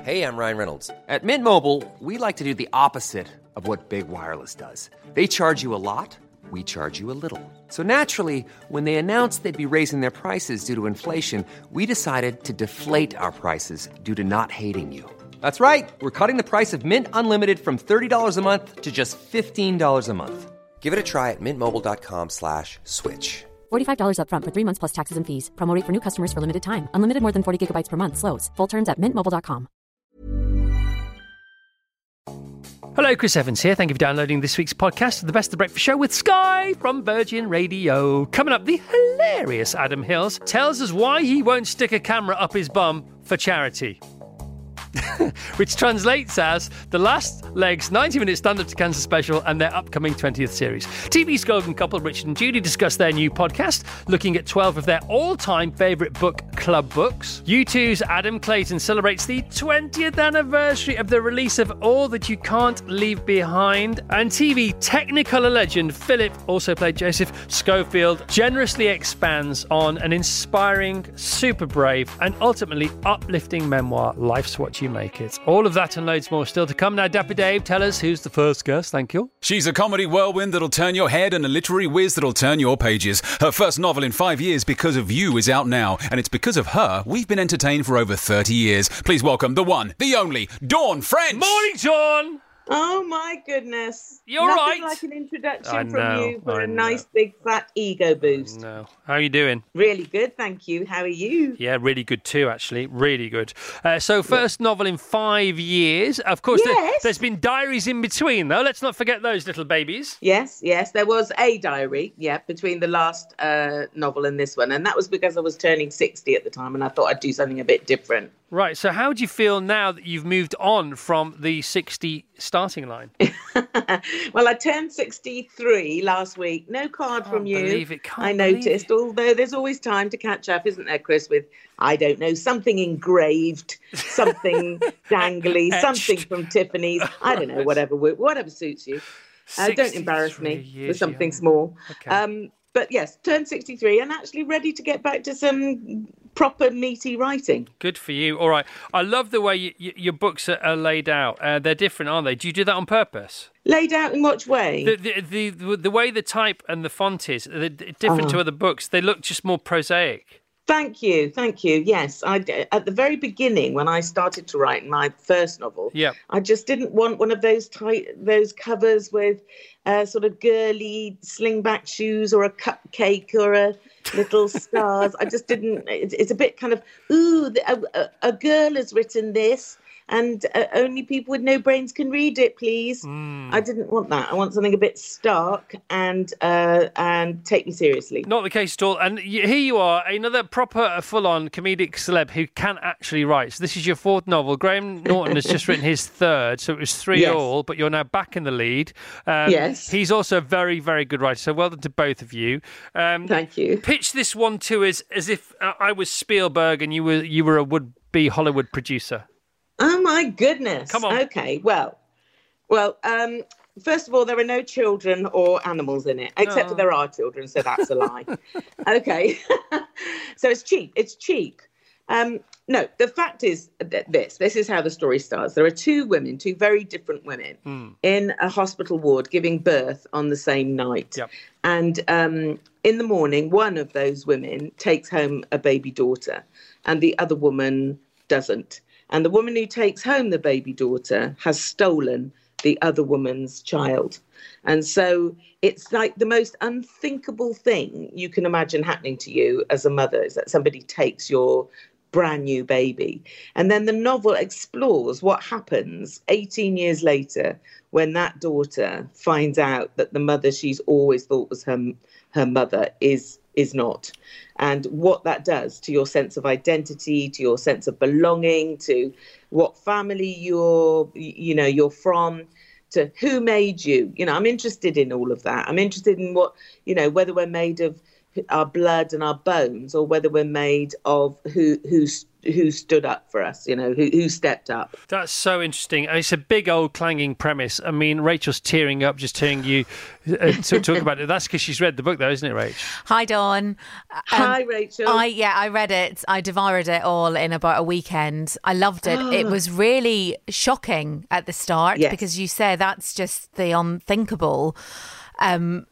Hey, I'm Ryan Reynolds. At Mint Mobile, we like to do the opposite of what Big Wireless does. They charge you a lot, we charge you a little. So naturally, when they announced they'd be raising their prices due to inflation, we decided to deflate our prices due to not hating you. That's right. We're cutting the price of Mint Unlimited from $30 a month to just $15 a month. Give it a try at mintmobile.com/switch. $45 up front for 3 months plus taxes and fees. Promo rate for new customers for limited time. Unlimited more than 40 gigabytes per month. Slows full terms at mintmobile.com. Hello, Chris Evans here. Thank you for downloading this week's podcast of the Best of the Breakfast Show with Sky from Virgin Radio. Coming up, the hilarious Adam Hills tells us why he won't stick a camera up his bum for charity. Which translates as the last leg's 90-minute stand-up to cancer special and their upcoming 20th series. TV's golden couple, Richard and Judy, discuss their new podcast, looking at 12 of their all-time favourite book club books. U2's Adam Clayton celebrates the 20th anniversary of the release of All That You Can't Leave Behind. And TV Technicolor legend Philip, also played Joseph Schofield, generously expands on an inspiring, super brave, and ultimately uplifting memoir, Life's What You Make It. All of that and loads more still to come. Now, Dapper Dave, tell us who's the first guest. Thank you. She's a comedy whirlwind that'll turn your head and a literary whiz that'll turn your pages. Her first novel in 5 years, Because of You, is out now. And it's because of her we've been entertained for over 30 years. Please welcome the one, the only, Dawn French. Morning, Dawn. Oh, my goodness. You're Nothing right. like an introduction from you for a nice big fat ego boost. No. How are you doing? Really good, thank you. How are you? Yeah, really good too, actually. Really good. So first novel in 5 years. Of course, Yes. there's been diaries in between, though. Let's not forget those little babies. Yes. There was a diary, between the last novel and this one. And that was because I was turning 60 at the time and I thought I'd do something a bit different. Right, so how do you feel now that you've moved on from the 60 starting line? Well, I turned 63 last week. No card from you. I noticed, although there's always time to catch up, isn't there, Chris, with, I don't know, something engraved, something dangly, something from Tiffany's. I don't know, whatever suits you. Don't embarrass me with something small. Okay. But yes, turned 63 and actually ready to get back to some proper meaty writing. Good for you. All right. I love the way your books are laid out. They're different, aren't they? Do you do that on purpose? Laid out in what way? The way the type and the font is different to other books. They look just more prosaic. Thank you. Yes, at the very beginning, when I started to write my first novel, I just didn't want one of those covers with sort of girly slingback shoes or a cupcake or a little stars. I just didn't. It's a bit kind of, a girl has written this. And only people with no brains can read it, please. I didn't want that. I want something a bit stark and take me seriously. Not the case at all. And here you are, another proper full-on comedic celeb who can actually write. So this is your fourth novel. Graham Norton has just written his third, so it was 3 all, but you're now back in the lead. Yes. He's also a very, very good writer, so well done to both of you. Thank you. Pitch this one to us as if I was Spielberg and you were a would-be Hollywood producer. Oh, my goodness. Come on. Okay, well, first of all, there are no children or animals in it, except for there are children, so that's a lie. Okay. So it's cheap. No, the fact is that this is how the story starts. There are two very different women in a hospital ward giving birth on the same night. Yep. And in the morning, one of those women takes home a baby daughter and the other woman doesn't. And the woman who takes home the baby daughter has stolen the other woman's child. And so it's like the most unthinkable thing you can imagine happening to you as a mother, is that somebody takes your brand new baby. And then the novel explores what happens 18 years later when that daughter finds out that the mother she's always thought was her mother is not. And what that does to your sense of identity, to your sense of belonging, to what family you're from, to who made you. I'm interested in all of that. I'm interested in what, whether we're made of our blood and our bones or whether we're made of who who stood up for us, who stepped up. That's so interesting. It's a big old clanging premise. I mean, Rachel's tearing up just hearing you talk about it. That's because she's read the book, though, isn't it, Rach? Hi, Dawn. Hi, Rachel. I read it. I devoured it all in about a weekend. I loved it. It was really shocking at the start because you say that's just the unthinkable. And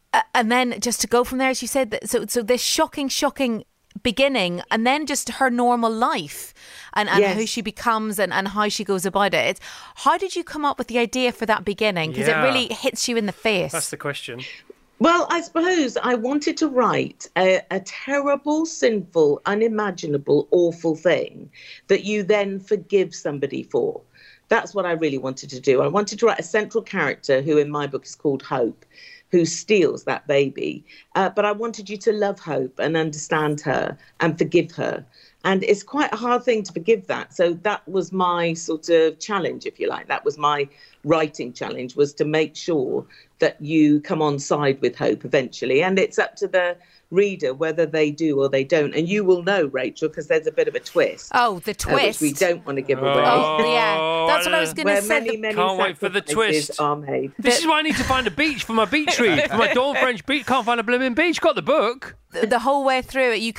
then just to go from there, as you said, so this shocking beginning, and then just her normal life and who she becomes and how she goes about it. How did you come up with the idea for that beginning? Because it really hits you in the face. That's the question. Well, I suppose I wanted to write a terrible, sinful, unimaginable, awful thing that you then forgive somebody for. That's what I really wanted to do. I wanted to write a central character who in my book is called Hope, who steals that baby. But I wanted you to love Hope and understand her and forgive her. And it's quite a hard thing to forgive that. So that was my sort of challenge, if you like. That was my writing challenge, was to make sure that you come on side with Hope eventually. And it's up to the reader whether they do or they don't. And you will know, Rachel, because there's a bit of a twist. Oh, the twist. Which we don't want to give away. Oh, yeah. That's what I was going to say. Many can't wait for the twist. Are made. This is why I need to find a beach for my beach read. For my Dawn French beach. Can't find a blooming beach. Got the book. The whole way through it,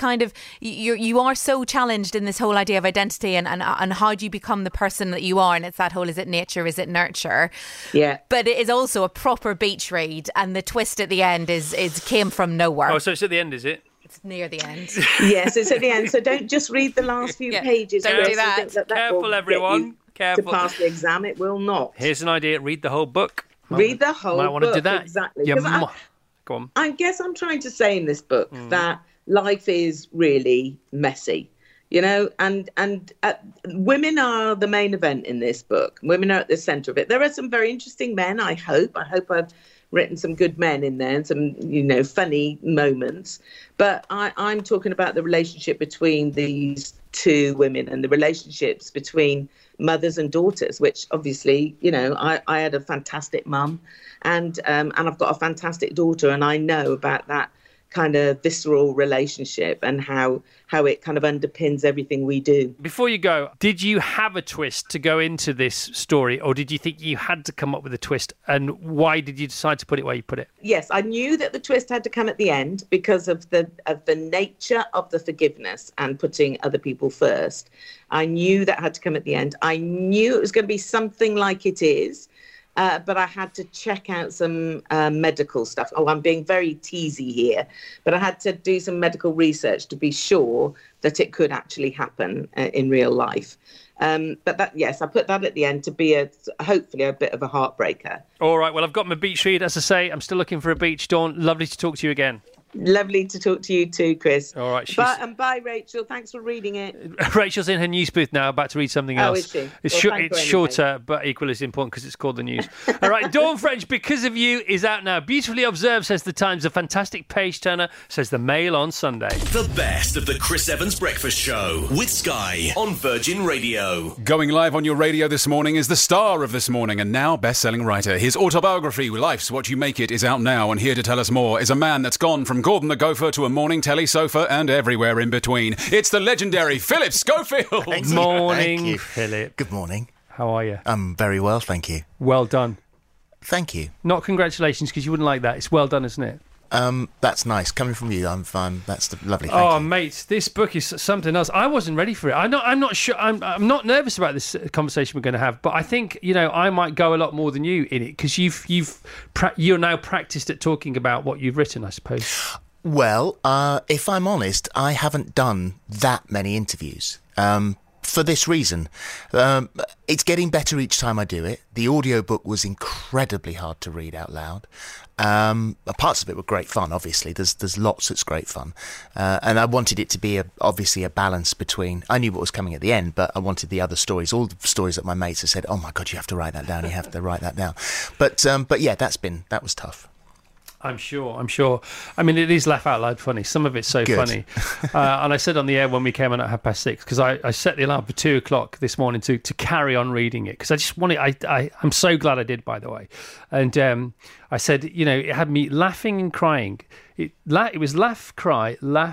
you are so challenged in this whole idea of identity and how do you become the person that you are, and it's that whole, is it nature, is it nurture? Yeah. But it is also a proper beach read, and the twist at the end is came from nowhere. Oh, so it's at the end, is it? It's near the end. Yes, it's at the end. So don't just read the last few pages. Don't do that. Careful, everyone. Careful. To pass the exam, it will not. Here's an idea. Read the whole book. Read the whole book. Might want to do that. Exactly. Go on. I guess I'm trying to say in this book that life is really messy, and women are the main event in this book. Women are at the centre of it. There are some very interesting men, I hope. I've written some good men in there and some, funny moments. But I'm talking about the relationship between these two women and the relationships between mothers and daughters, which obviously, I had a fantastic mum and I've got a fantastic daughter, and I know about that kind of visceral relationship and how it kind of underpins everything we do. Before you go, did you have a twist to go into this story, or did you think you had to come up with a twist, and why did you decide to put it where you put it? Yes, I knew that the twist had to come at the end because of the nature of the forgiveness and putting other people first. I knew that had to come at the end. I knew it was going to be something like it is. But I had to check out some medical stuff. Oh, I'm being very teasy here, but I had to do some medical research to be sure that it could actually happen in real life. But I put that at the end to be hopefully a bit of a heartbreaker. All right, well, I've got my beach read. As I say, I'm still looking for a beach. Dawn, lovely to talk to you again. Lovely to talk to you too, Chris. All right. Bye, Rachel. Thanks for reading it. Rachel's in her news booth now, about to read something else. Oh, is she? It's shorter, but equally as important because it's called the news. All right, Dawn French, Because of You is out now. Beautifully observed, says the Times. A fantastic page turner, says the Mail on Sunday. The best of the Chris Evans Breakfast Show with Sky on Virgin Radio. Going live on your radio this morning is the star of This Morning and now best-selling writer. His autobiography, Life's What You Make It, is out now, and here to tell us more is a man that's gone from Gordon the Gopher to a morning telly sofa and everywhere in between. It's the legendary Philip Schofield. Morning, Philip. Good morning. How are you? I'm very well, thank you. Well done. Thank you. Not congratulations, because you wouldn't like that. It's well done, isn't it? That's nice. Coming from you, I'm fine. That's lovely. Thank you. Mate, this book is something else. I wasn't ready for it. I'm not sure. I'm not nervous about this conversation we're going to have, but I think I might go a lot more than you in it because you're now practiced at talking about what you've written, I suppose. Well, if I'm honest, I haven't done that many interviews. For this reason, it's getting better each time I do it. The audiobook was incredibly hard to read out loud. Parts of it were great fun, obviously. There's lots that's great fun. And I wanted it to be obviously a balance between, I knew what was coming at the end, but I wanted the other stories, all the stories that my mates have said, oh my God, you have to write that down, you have to write that down. But yeah, that was tough. I'm sure. I mean, it is laugh out loud funny. Some of it's so Good. funny. And I said on the air when we came on at 6:30, because I set the alarm for 2:00 this morning to carry on reading it, because I just wanted, I'm so glad I did, by the way. And I said, it had me laughing and crying. It was laugh, cry, laugh,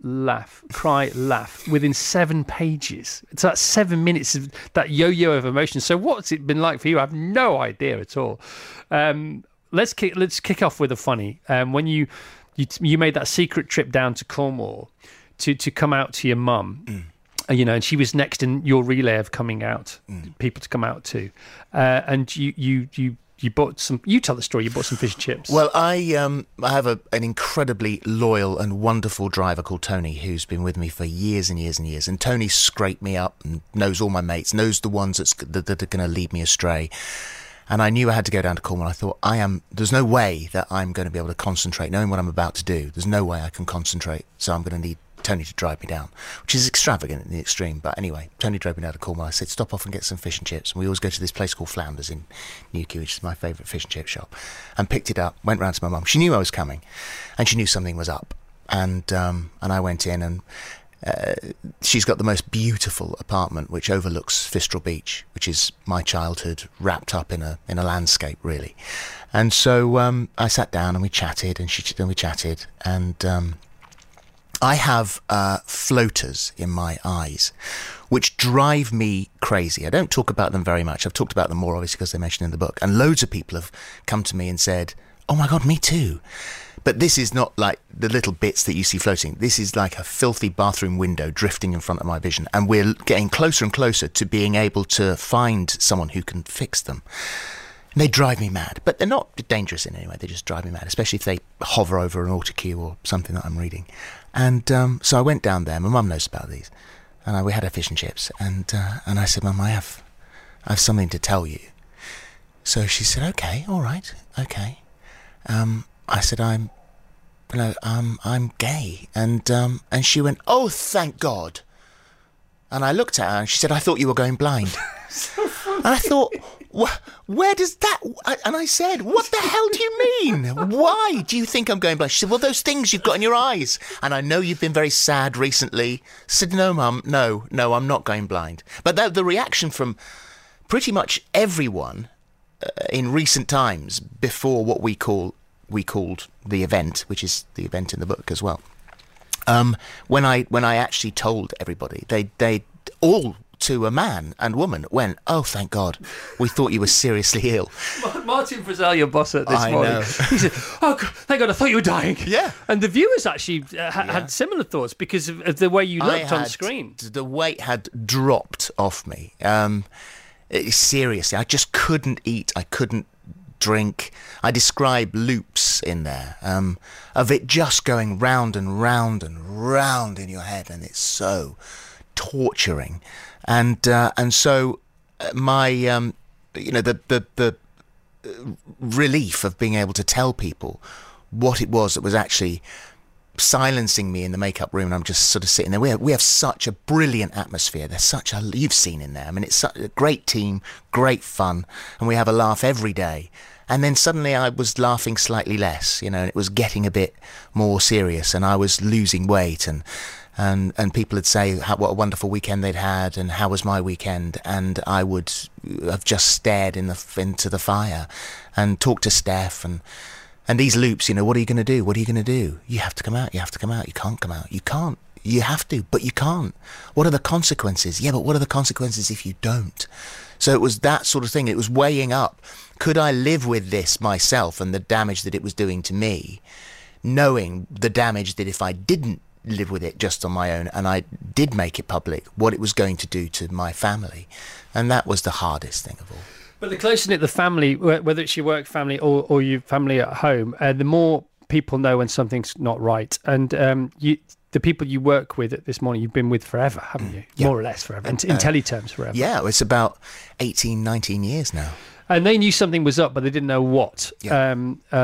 cry, laugh within 7 pages. It's like 7 minutes of that yo-yo of emotion. So what's it been like for you? I have no idea at all. Let's kick off with a funny. When you made that secret trip down to Cornwall to come out to your mum, and she was next in your relay of coming out, people to come out to, and you bought some. You tell the story. You bought some fish and chips. Well, I have an incredibly loyal and wonderful driver called Tony, who's been with me for years and years and years. And Tony scraped me up and knows all my mates, knows the ones that are going to lead me astray. And I knew I had to go down to Cornwall. I thought, there's no way that I'm going to be able to concentrate, knowing what I'm about to do. There's no way I can concentrate. So I'm going to need Tony to drive me down, which is extravagant in the extreme. But anyway, Tony drove me down to Cornwall. I said, stop off and get some fish and chips. And we always go to this place called Flounders in Newquay, which is my favourite fish and chip shop. And picked it up, went round to my mum. She knew I was coming, and she knew something was up. And I went in, and she's got the most beautiful apartment, which overlooks Fistral Beach, which is my childhood wrapped up in a landscape, really. And so I sat down and we chatted, and I have floaters in my eyes, which drive me crazy. I don't talk about them very much. I've talked about them more, obviously, because they're mentioned in the book. And loads of people have come to me and said, oh my God, me too. But this is not like the little bits that you see floating. This is like a filthy bathroom window drifting in front of my vision. And we're getting closer and closer to being able to find someone who can fix them. And they drive me mad, but they're not dangerous in any way. They just drive me mad, especially if they hover over an autocue or something that I'm reading. And so I went down there. My mum knows about these, and we had our fish and chips. And I said, Mum, I have something to tell you. So she said, okay, all right, okay. I said, I'm gay, and she went, oh, thank God. And I looked at her, and she said, I thought you were going blind. And I thought, where does that... And I said, what the hell do you mean? Why do you think I'm going blind? She said, well, those things you've got in your eyes. And I know you've been very sad recently. I said, no, Mum, no, I'm not going blind. But the reaction from pretty much everyone in recent times, before what we called the event, which is the event in the book as well, when I actually told everybody, they all, to a man and woman, went, oh, thank God, we thought you were seriously ill. Martin Frizzell, your boss at this morning, he said, oh, God, thank God, I thought you were dying. Yeah. And the viewers actually had similar thoughts because of the way you looked on screen. The weight had dropped off me. Seriously, I just couldn't eat. I couldn't drink. I describe loops in there of it just going round and round and round in your head, and it's so torturing. And so my the relief of being able to tell people what it was that was actually silencing me in the makeup room, and I'm just sort of sitting there. We have such a brilliant atmosphere. There's such a, you've seen in there. I mean, it's such a great team, great fun, and we have a laugh every day. And then suddenly I was laughing slightly less, and it was getting a bit more serious, and I was losing weight, and people would say what a wonderful weekend they'd had, and how was my weekend, and I would have just stared into the fire and talked to Steph, and these loops, what are you going to do? What are you going to do? You have to come out. You have to come out. You can't come out. You can't. You have to, but you can't. What are the consequences? Yeah, but what are the consequences if you don't? So it was that sort of thing. It was weighing up. Could I live with this myself and the damage that it was doing to me, knowing the damage that if I didn't live with it just on my own and I did make it public, what it was going to do to my family? And that was the hardest thing of all. But the closer-knit the family, whether it's your work family or your family at home, the more people know when something's not right. And the people you work with at this morning, you've been with forever, haven't you? Yeah. More or less forever, in telly terms forever. Yeah, it's about 18, 19 years now. And they knew something was up, but they didn't know what. Yeah.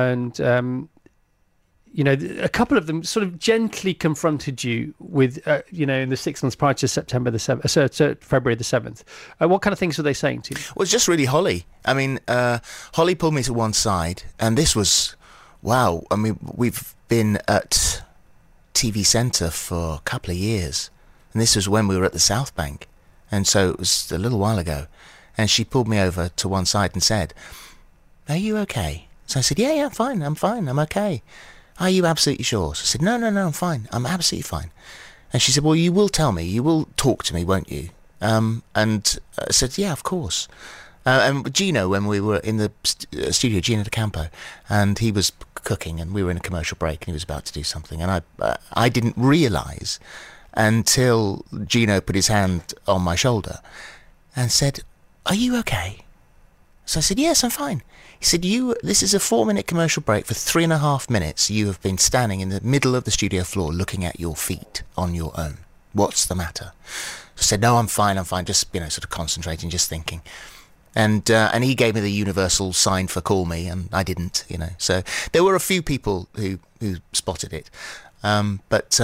A couple of them sort of gently confronted you with, in the 6 months prior to February the 7th. What kind of things were they saying to you? Well, it's just really Holly. I mean, Holly pulled me to one side, and this was, wow. I mean, we've been at TV Centre for a couple of years, and this was when we were at the South Bank, and so it was a little while ago. And she pulled me over to one side and said, "Are you okay?" So I said, "Yeah, I'm fine. I'm okay." Are you absolutely sure? So I said, no, I'm fine. I'm absolutely fine. And she said, well, you will tell me. You will talk to me, won't you? And I said, yeah, of course. And Gino, when we were in the studio, Gino D'Acampo, and he was cooking, and we were in a commercial break, and he was about to do something, and I didn't realise until Gino put his hand on my shoulder and said, are you okay? So I said, yes, I'm fine. He said, this is a 4-minute commercial break. For 3.5 minutes, you have been standing in the middle of the studio floor looking at your feet on your own. What's the matter? I said, no, I'm fine, just, sort of concentrating, just thinking. And he gave me the universal sign for call me, and I didn't, So there were a few people who spotted it. But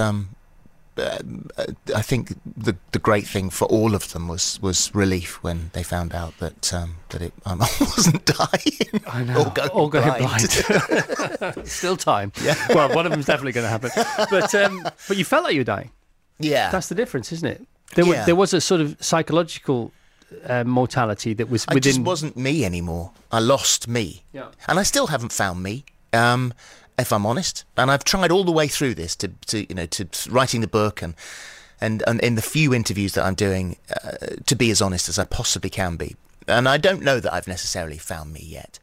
I think the great thing for all of them was relief when they found out that I wasn't dying. I know. Or going blind. Still time. Yeah. Well, one of them's definitely going to happen. But you felt like you were dying. Yeah. That's the difference, isn't it? There was a sort of psychological mortality that was within. I just wasn't me anymore. I lost me. Yeah. And I still haven't found me. If I'm honest, and I've tried all the way through this to writing the book and in the few interviews that I'm doing to be as honest as I possibly can be, and I don't know that I've necessarily found me yet,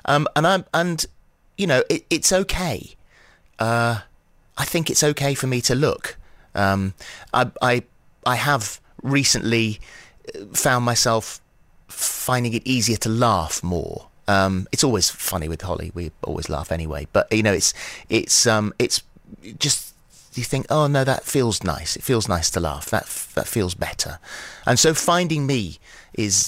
it's okay. I think it's okay for me to look. I have recently found myself finding it easier to laugh more. It's always funny with Holly. We always laugh anyway. But it's just you think, oh no, that feels nice. It feels nice to laugh. That feels better. And so finding me is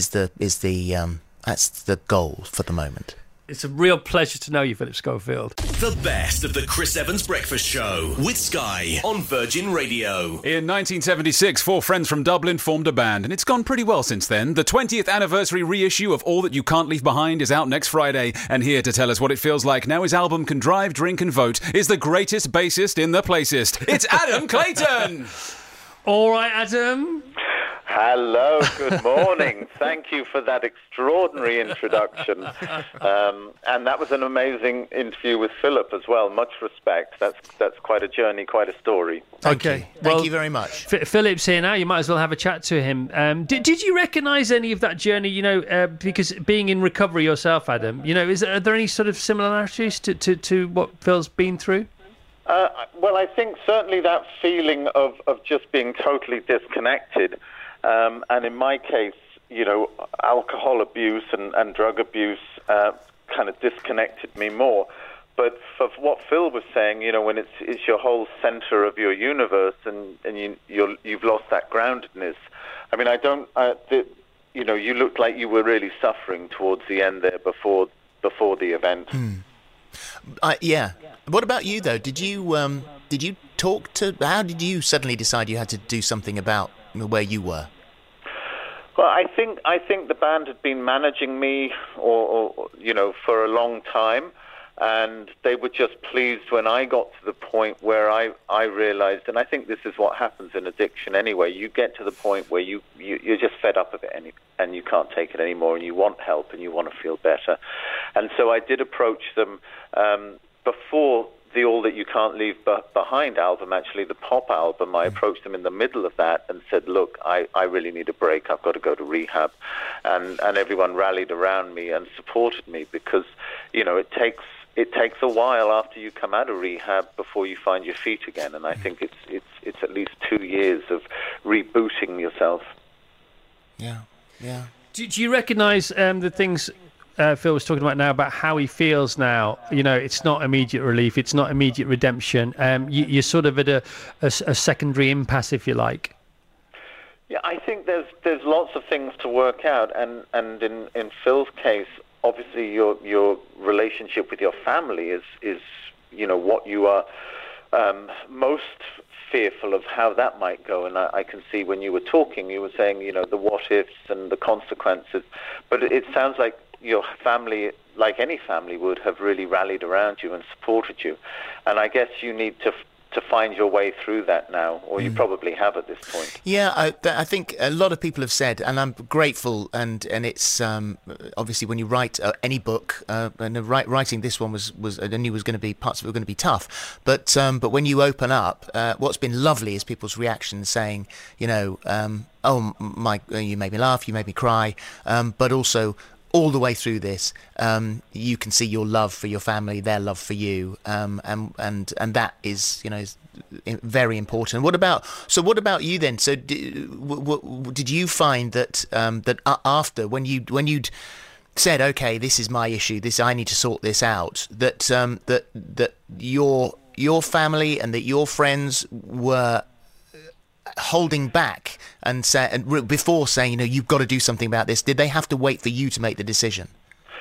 that's the goal for the moment. It's a real pleasure to know you, Philip Schofield. The best of the Chris Evans Breakfast Show with Sky on Virgin Radio. In 1976, 4 friends from Dublin formed a band, and it's gone pretty well since then. The 20th anniversary reissue of All That You Can't Leave Behind is out next Friday, and here to tell us what it feels like now his album Can Drive, Drink and Vote is the greatest bassist in the placest. It's Adam Clayton! All right, Adam. Hello, good morning. Thank you for that extraordinary introduction. And that was an amazing interview with Philip as well. Much respect. That's quite a journey, quite a story. Thank you very much. Philip's here now. You might as well have a chat to him. Did you recognise any of that journey, because being in recovery yourself, Adam, are there any sort of similarities to what Phil's been through? Well, I think certainly that feeling of just being totally disconnected. And in my case, alcohol abuse and drug abuse kind of disconnected me more. But for what Phil was saying, when it's your whole center of your universe and you've lost that groundedness. I mean, you looked like you were really suffering towards the end there before the event. Yeah. What about you though? Did you talk to? How did you suddenly decide you had to do something about where you were? Well, I think the band had been managing me, or for a long time, and they were just pleased when I got to the point where I realised, and I think this is what happens in addiction anyway. You get to the point where you're just fed up of it, and you can't take it anymore, and you want help, and you want to feel better, and so I did approach them before the All That You Can't Leave Behind album, actually the pop album. I approached them in the middle of that and said, look, I really need a break. I've got to go to rehab. And everyone rallied around me and supported me because, it takes a while after you come out of rehab before you find your feet again. And I think it's at least 2 years of rebooting yourself. Yeah. Do you recognise the things Phil was talking about now about how he feels now? It's not immediate relief, it's not immediate redemption. You're sort of at a secondary impasse, if you like. Yeah, I think there's lots of things to work out, and in Phil's case, obviously your relationship with your family is what you are most fearful of how that might go. And I can see when you were talking, you were saying the what ifs and the consequences, but it sounds like your family, like any family would, have really rallied around you and supported you. And I guess you need to find your way through that now, or you probably have at this point. Yeah, I think a lot of people have said, and I'm grateful, and it's obviously when you write any book, and writing this one was I knew was going to be parts of it were going to be tough, but when you open up, what's been lovely is people's reactions saying, oh my, you made me laugh, you made me cry, but also, all the way through this, you can see your love for your family, their love for you, and that is, is very important. What about you then? So, did you find that after when you'd said, okay, this is my issue, I need to sort this out, that your family and that your friends were holding back and before saying, you've got to do something about this? Did they have to wait for you to make the decision?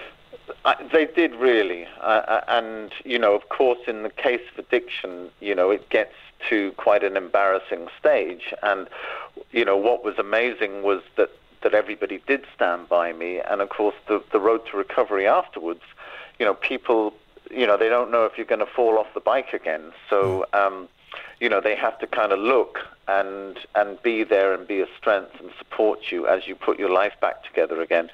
They did, really. And, of course, in the case of addiction, it gets to quite an embarrassing stage. And, what was amazing was that everybody did stand by me. And, of course, the road to recovery afterwards, people, they don't know if you're going to fall off the bike again. So, they have to kind of look and be there and be a strength and support you as you put your life back together again.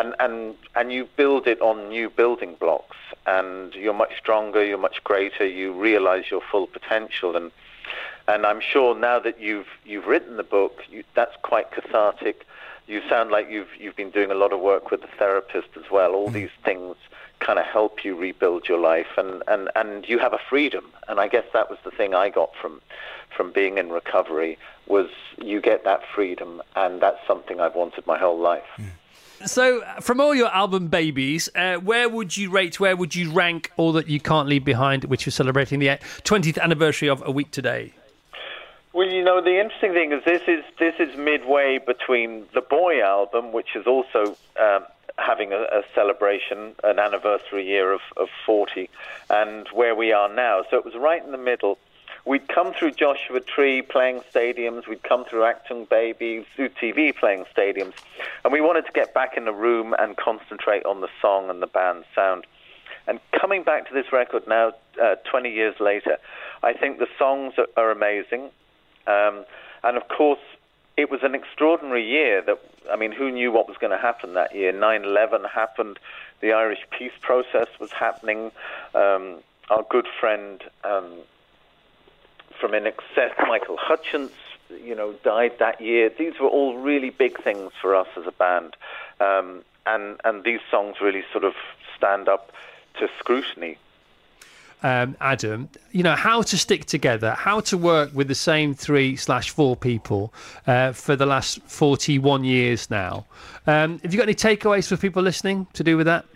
And you build it on new building blocks, and you're much stronger, you're much greater, you realize your full potential. And I'm sure now that you've written the book, that's quite cathartic. You sound like you've been doing a lot of work with a therapist as well. All these things kind of help you rebuild your life, and you have a freedom. And I guess that was the thing I got from being in recovery, was you get that freedom, and that's something I've wanted my whole life. So from all your album babies, where would you rank All That You Can't Leave Behind, which is celebrating the 20th anniversary of A Week Today? Well, the interesting thing is this is midway between the Boy album, which is also having a celebration, an anniversary year of 40, and where we are now. So it was right in the middle. We'd come through Joshua Tree playing stadiums, we'd come through Achtung Baby, Zoo TV playing stadiums, and we wanted to get back in the room and concentrate on the song and the band's sound. And coming back to this record now, 20 years later, I think the songs are amazing. And of course, it was an extraordinary year. Who knew what was going to happen that year? 9/11 happened. The Irish peace process was happening. Our good friend from INXS, Michael Hutchence, died that year. These were all really big things for us as a band. And these songs really sort of stand up to scrutiny. Adam, how to stick together, how to work with the same 3/4 people for the last 41 years now. Have you got any takeaways for people listening to do with that?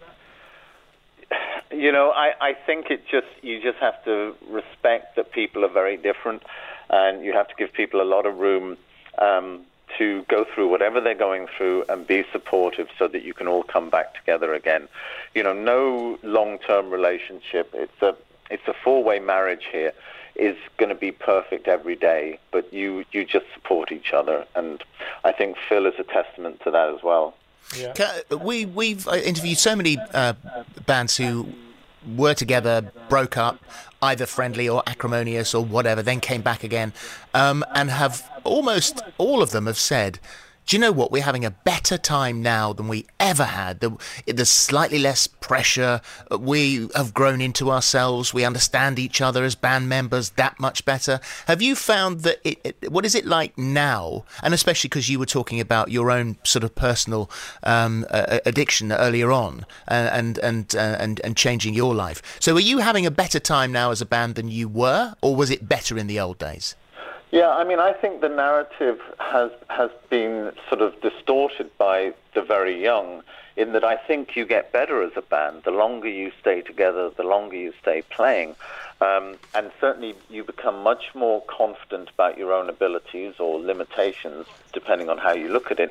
I think you just have to respect that people are very different, and you have to give people a lot of room to go through whatever they're going through and be supportive so that you can all come back together again. No long-term relationship. It's a four-way marriage here, is going to be perfect every day, but you just support each other, and I think Phil is a testament to that as well. Yeah. We've interviewed so many bands who were together, broke up, either friendly or acrimonious or whatever, then came back again, and have almost all of them have said, do you know what? We're having a better time now than we ever had. There's slightly less pressure. We have grown into ourselves. We understand each other as band members that much better. Have you found that what is it like now? And especially because you were talking about your own sort of personal addiction earlier on, and changing your life. So are you having a better time now as a band than you were, or was it better in the old days? Yeah, I think the narrative has been sort of distorted by the very young, in that I think you get better as a band the longer you stay together, the longer you stay playing. And certainly you become much more confident about your own abilities or limitations, depending on how you look at it.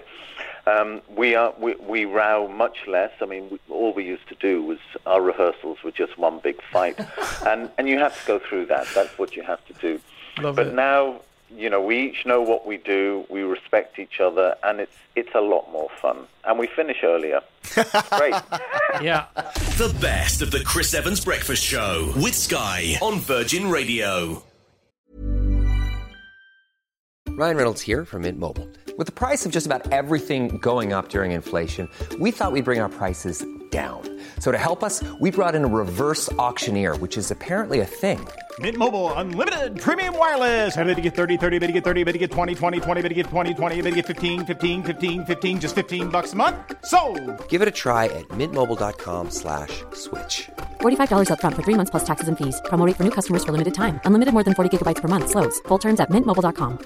We row much less. All we used to do was our rehearsals were just one big fight. and you have to go through that. That's what you have to do. But now, we each know what we do, we respect each other, and it's a lot more fun. And we finish earlier. Great. Yeah. The best of the Chris Evans Breakfast Show with Sky on Virgin Radio. Ryan Reynolds here from Mint Mobile. With the price of just about everything going up during inflation, we thought we'd bring our prices down. So to help us, we brought in a reverse auctioneer, which is apparently a thing. Mint Mobile Unlimited Premium Wireless. How to get 30, 30, bit to get 30, bit to get 20, 20, 20, bit to get 20, 20, bit to get 15, 15, 15, 15, just $15 a month? Sold! Give it a try at mintmobile.com/switch. $45 up front for 3 months plus taxes and fees. Promo rate for new customers for limited time. Unlimited more than 40 gigabytes per month. Slows full terms at mintmobile.com.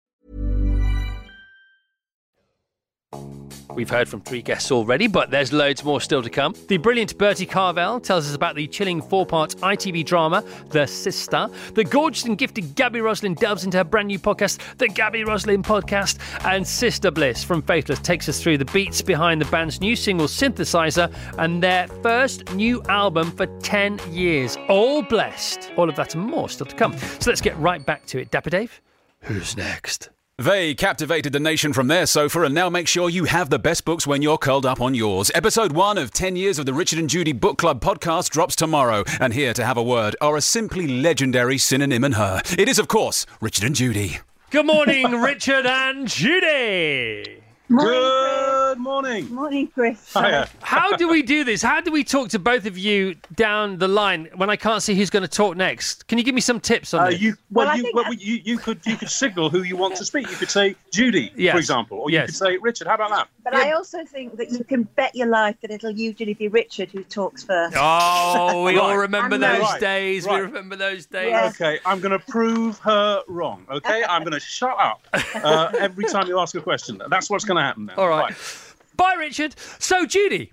We've heard from 3 guests already, but there's loads more still to come. The brilliant Bertie Carvel tells us about the chilling 4-part ITV drama, The Sister. The gorgeous and gifted Gabby Roslin delves into her brand new podcast, The Gabby Roslin Podcast. And Sister Bliss from Faithless takes us through the beats behind the band's new single, Synthesizer, and their first new album for 10 years. All blessed. All of that and more still to come. So let's get right back to it. Dapper Dave, who's next? They captivated the nation from their sofa, and now make sure you have the best books when you're curled up on yours. Episode 1 of 10 years of the Richard and Judy Book Club podcast drops tomorrow. And here to have a word are a simply legendary synonym and her. It is, of course, Richard and Judy. Good morning, Richard and Judy. Good morning. Morning, Chris. Hiya. How do we do this? How do we talk to both of you down the line when I can't see who's going to talk next? Can you give me some tips on this? You could signal who you want to speak. You could say Judy, for example, or you could say Richard. How about that? But I also think that you can bet your life that it'll usually be Richard who talks first. Oh, we all remember those days. Right. We remember those days. Yes. Okay, I'm going to prove her wrong. Okay, I'm going to shut up every time you ask a question. That's what's going to happen now. All right. Bye, Richard. So, Judy.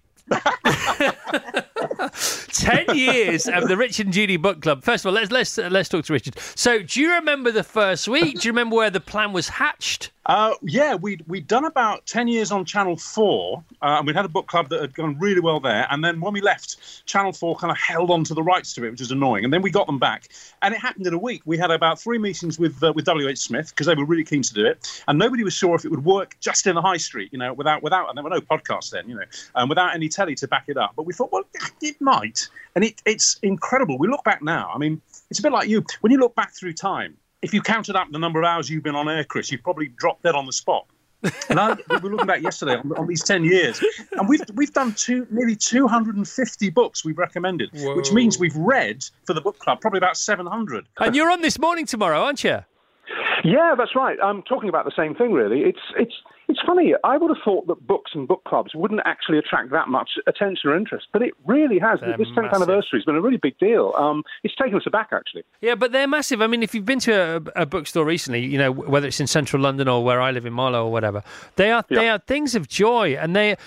10 years of the Richard and Judy Book Club. First of all, let's talk to Richard. So, do you remember the first week? Do you remember where the plan was hatched? Yeah, we'd done about 10 years on Channel 4, and we'd had a book club that had gone really well there. And then when we left, Channel 4 kind of held on to the rights to it, which was annoying. And then we got them back. And it happened in a week. We had about 3 meetings with W.H. Smith, because they were really keen to do it. And nobody was sure if it would work just in the high street, without and there were no podcasts then, without any telly to back it up. But we thought, well, it might. And it's incredible. We look back now. I mean, it's a bit like you. When you look back through time, if you counted up the number of hours you've been on air, Chris, you'd probably drop dead on the spot. And we were looking back yesterday on these 10 years, and we've done nearly 250 books we've recommended, which means we've read for the book club probably about 700. And you're on This Morning tomorrow, aren't you? Yeah, that's right. I'm talking about the same thing, really. It's funny. I would have thought that books and book clubs wouldn't actually attract that much attention or interest, but it really has. This 10th anniversary has been a really big deal. It's taken us aback, actually. Yeah, but they're massive. I mean, if you've been to a bookstore recently, whether it's in central London or where I live in Marlow or whatever, they are things of joy, and they're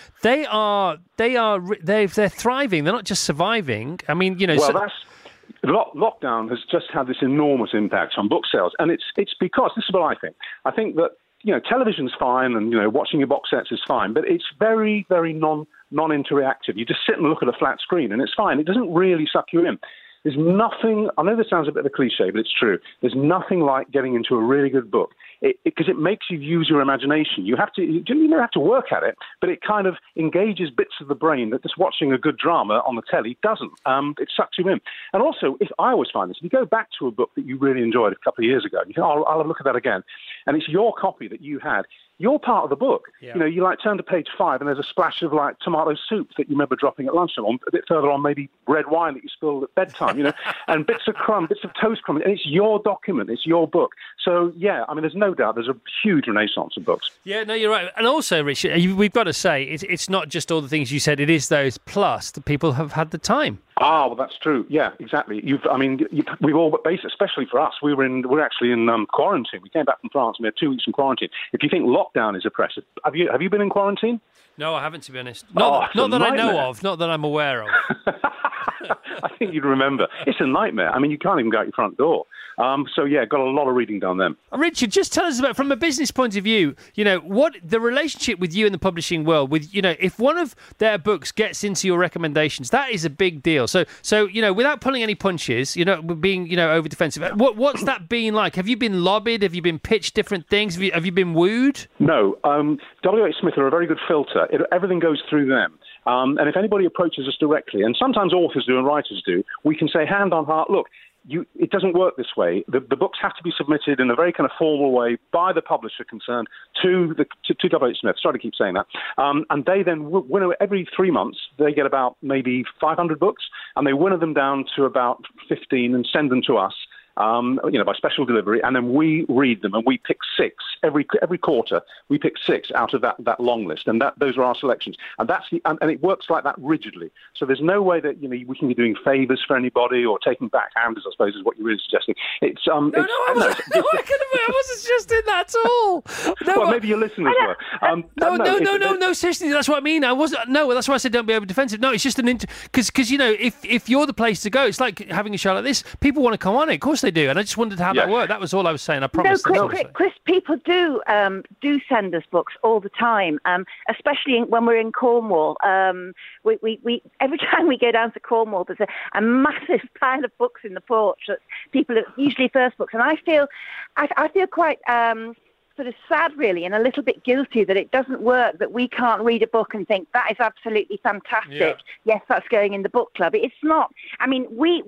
thriving. They're not just surviving. I mean, lockdown has just had this enormous impact on book sales, and it's because, this is what I think. I think that, television's fine and, watching your box sets is fine, but it's very, very non-interactive. You just sit and look at a flat screen and it's fine. It doesn't really suck you in. There's nothing, I know this sounds a bit of a cliche, but it's true. There's nothing like getting into a really good book because it makes you use your imagination. You don't have to work at it, but it kind of engages bits of the brain that just watching a good drama on the telly doesn't. It sucks you in. And also, I always find this, if you go back to a book that you really enjoyed a couple of years ago, you think, I'll have a look at that again, and it's your copy that you had, you're part of the book. Yeah. You turn to page 5 and there's a splash of tomato soup that you remember dropping at lunchtime, or a bit further on maybe red wine that you spilled at bedtime, and bits of toast crumb, and it's your document, it's your book. So yeah, I mean, there's no doubt there's a huge renaissance of books. Yeah, no, you're right. And also, Richard, we've got to say, it's not just all the things you said, it is those plus that people have had the time. Ah, well, that's true. Yeah, exactly. We've all, especially for us, we're actually in quarantine. We came back from France and we had 2 weeks in quarantine. If you think lockdown is oppressive, have you been in quarantine? No, I haven't, to be honest. Not that I know of, not that I'm aware of. I think you'd remember. It's a nightmare. I mean, you can't even go out your front door. So, yeah, got a lot of reading done then. Richard, just tell us about, from a business point of view, what the relationship with you in the publishing world, with, if one of their books gets into your recommendations, that is a big deal. So without pulling any punches, being, over defensive, what's that been like? Have you been lobbied? Have you been pitched different things? Have you been wooed? No. W.H. Smith are a very good filter. Everything goes through them. And if anybody approaches us directly, and sometimes authors do and writers do, we can say hand on heart, look, it doesn't work this way. The books have to be submitted in a very kind of formal way by the publisher concerned to WH Smith. Sorry to keep saying that. And they then winnow every 3 months. They get about maybe 500 books, and they winnow them down to about 15 and send them to us. By special delivery, and then we read them, and we pick 6 every quarter. We pick 6 out of that long list, and those are our selections. And and it works like that rigidly. So there's no way that we can be doing favours for anybody or taking backhanders, I suppose, is what you're really suggesting. It's I wasn't suggesting that at all. No, maybe your listeners were. No, seriously, that's what I mean. I wasn't. No, that's why I said don't be over defensive. No, it's just because if you're the place to go, it's like having a show like this. People want to come on it, of course they do, and I just wondered how that worked. That was all I was saying. I promise. No, Chris, people do send us books all the time, especially when we're in Cornwall. We every time we go down to Cornwall, there's a massive pile of books in the porch. That people are usually first books, and I feel quite sort of sad, really, and a little bit guilty that it doesn't work, that we can't read a book and think that is absolutely fantastic. Yeah. Yes, that's going in the book club. It's not. I mean, we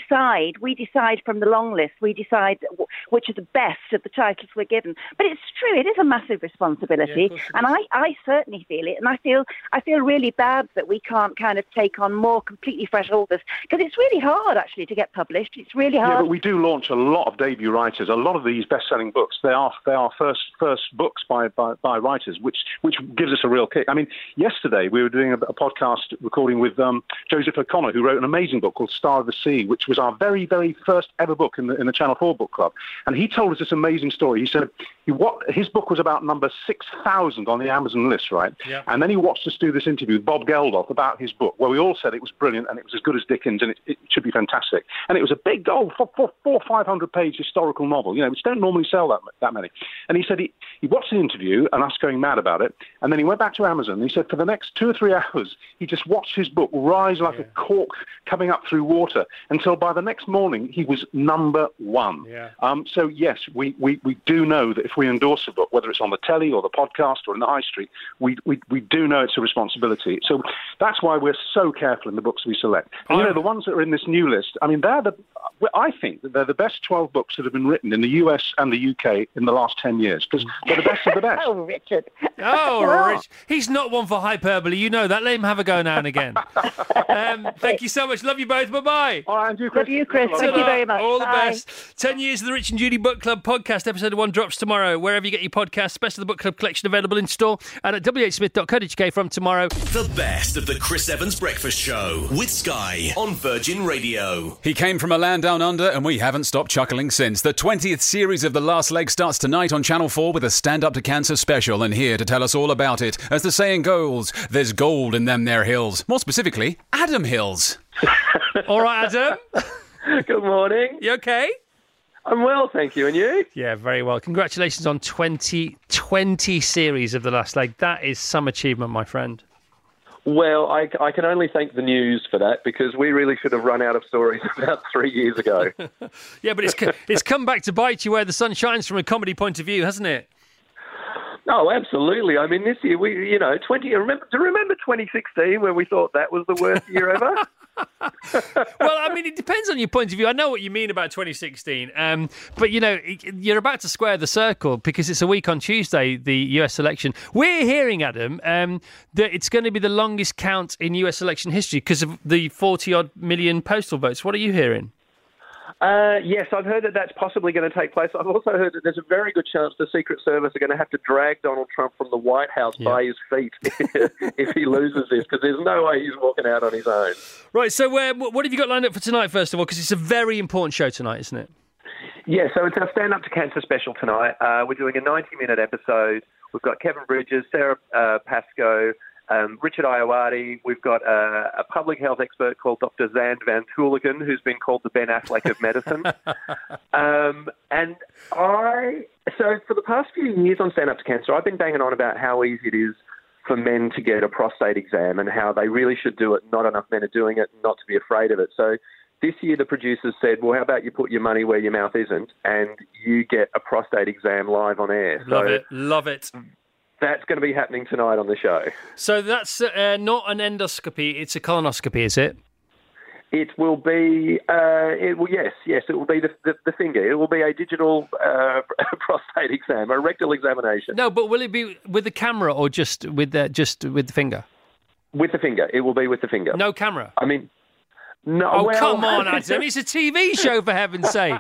decide from the long list. We decide which are the best of the titles we're given. But it's true, it is a massive responsibility, and I certainly feel it, and I feel really bad that we can't kind of take on more completely fresh authors, because it's really hard actually to get published. It's really hard. Yeah, but we do launch a lot of debut writers. A lot of these best-selling books, they are first books by writers, which gives us a real kick. I mean, yesterday we were doing a podcast recording with Joseph O'Connor, who wrote an amazing book called Star of the Sea, which was our very, very first ever book in the Channel 4 book club. And he told us this amazing story. He said his book was about number 6,000 on the Amazon list, right? Yeah. And then he watched us do this interview with Bob Geldof about his book, where we all said it was brilliant and it was as good as Dickens and it should be fantastic. And it was a big, 400 or 500-page historical novel, which don't normally sell that many. And he said he watched the interview and us going mad about it, and then he went back to Amazon and he said for the next 2 or 3 hours he just watched his book rise like a cork coming up through water until by the next morning he was number 1. Yeah. So yes, we do know that if we endorse a book, whether it's on the telly or the podcast or in the high street, we do know it's a responsibility. So that's why we're so careful in the books we select. And the ones that are in this new list, I mean, I think that they're the best 12 books that have been written in the US and the UK in the last 10 years, because they're the best of the best. Oh, Richard. Rich. He's not one for hyperbole. You know that. Let him have a go now and again. Thank you so much. Love you both. Bye-bye. All right, and you, Chris. Love you, Chris. Thank you very much. All the best. 10 years of the Rich and Judy Book Club podcast. Episode 1 drops tomorrow. Wherever you get your podcasts, best of the Book Club collection available in store and at whsmith.co.uk from tomorrow. The best of the Chris Evans Breakfast Show with Sky on Virgin Radio. He came from a land down under and we haven't stopped chuckling since. The 20th series of The Last Leg starts tonight on Channel 4 with a Stand Up to Cancer special, and here to tell us all about it, as the saying goes, there's gold in them there hills. More specifically, Adam Hills. All right, Adam. Good morning. You okay? I'm well, thank you. And you? Yeah, very well. Congratulations on 20 series of The Last Leg. That is some achievement, my friend. Well, I can only thank the news for that, because we really should have run out of stories about 3 years ago. Yeah, but it's come back to bite you where the sun shines from a comedy point of view, hasn't it? Oh, absolutely. I mean, this year, remember 2016 when we thought that was the worst year ever? Well, I mean, it depends on your point of view. I know what you mean about 2016, but you're about to square the circle because it's a week on Tuesday, the US election. We're hearing, Adam, that it's going to be the longest count in US election history because of the 40-odd million postal votes. What are you hearing? Yes, I've heard that that's possibly going to take place. I've also heard that there's a very good chance the Secret Service are going to have to drag Donald Trump from the White House by his feet if he loses this, because there's no way he's walking out on his own. Right, so what have you got lined up for tonight, first of all? Because it's a very important show tonight, isn't it? Yeah, so it's our Stand Up to Cancer special tonight. We're doing a 90-minute episode. We've got Kevin Bridges, Sarah Pascoe, Richard Iowati. We've got a public health expert called Dr. Zand Van Tooligan, who's been called the Ben Affleck of medicine. So for the past few years on Stand Up to Cancer, I've been banging on about how easy it is for men to get a prostate exam and how they really should do it. Not enough men are doing it, not to be afraid of it. So this year the producers said, well, how about you put your money where your mouth isn't and you get a prostate exam live on air. Love it. That's going to be happening tonight on the show. So that's not an endoscopy, it's a colonoscopy, is it? It will be, it will be the finger. It will be a digital prostate exam, a rectal examination. No, but will it be with the camera or just with the finger? With the finger. It will be with the finger. No camera? I mean, no. Oh, well, come on, Adam. It's a TV show, for heaven's sake.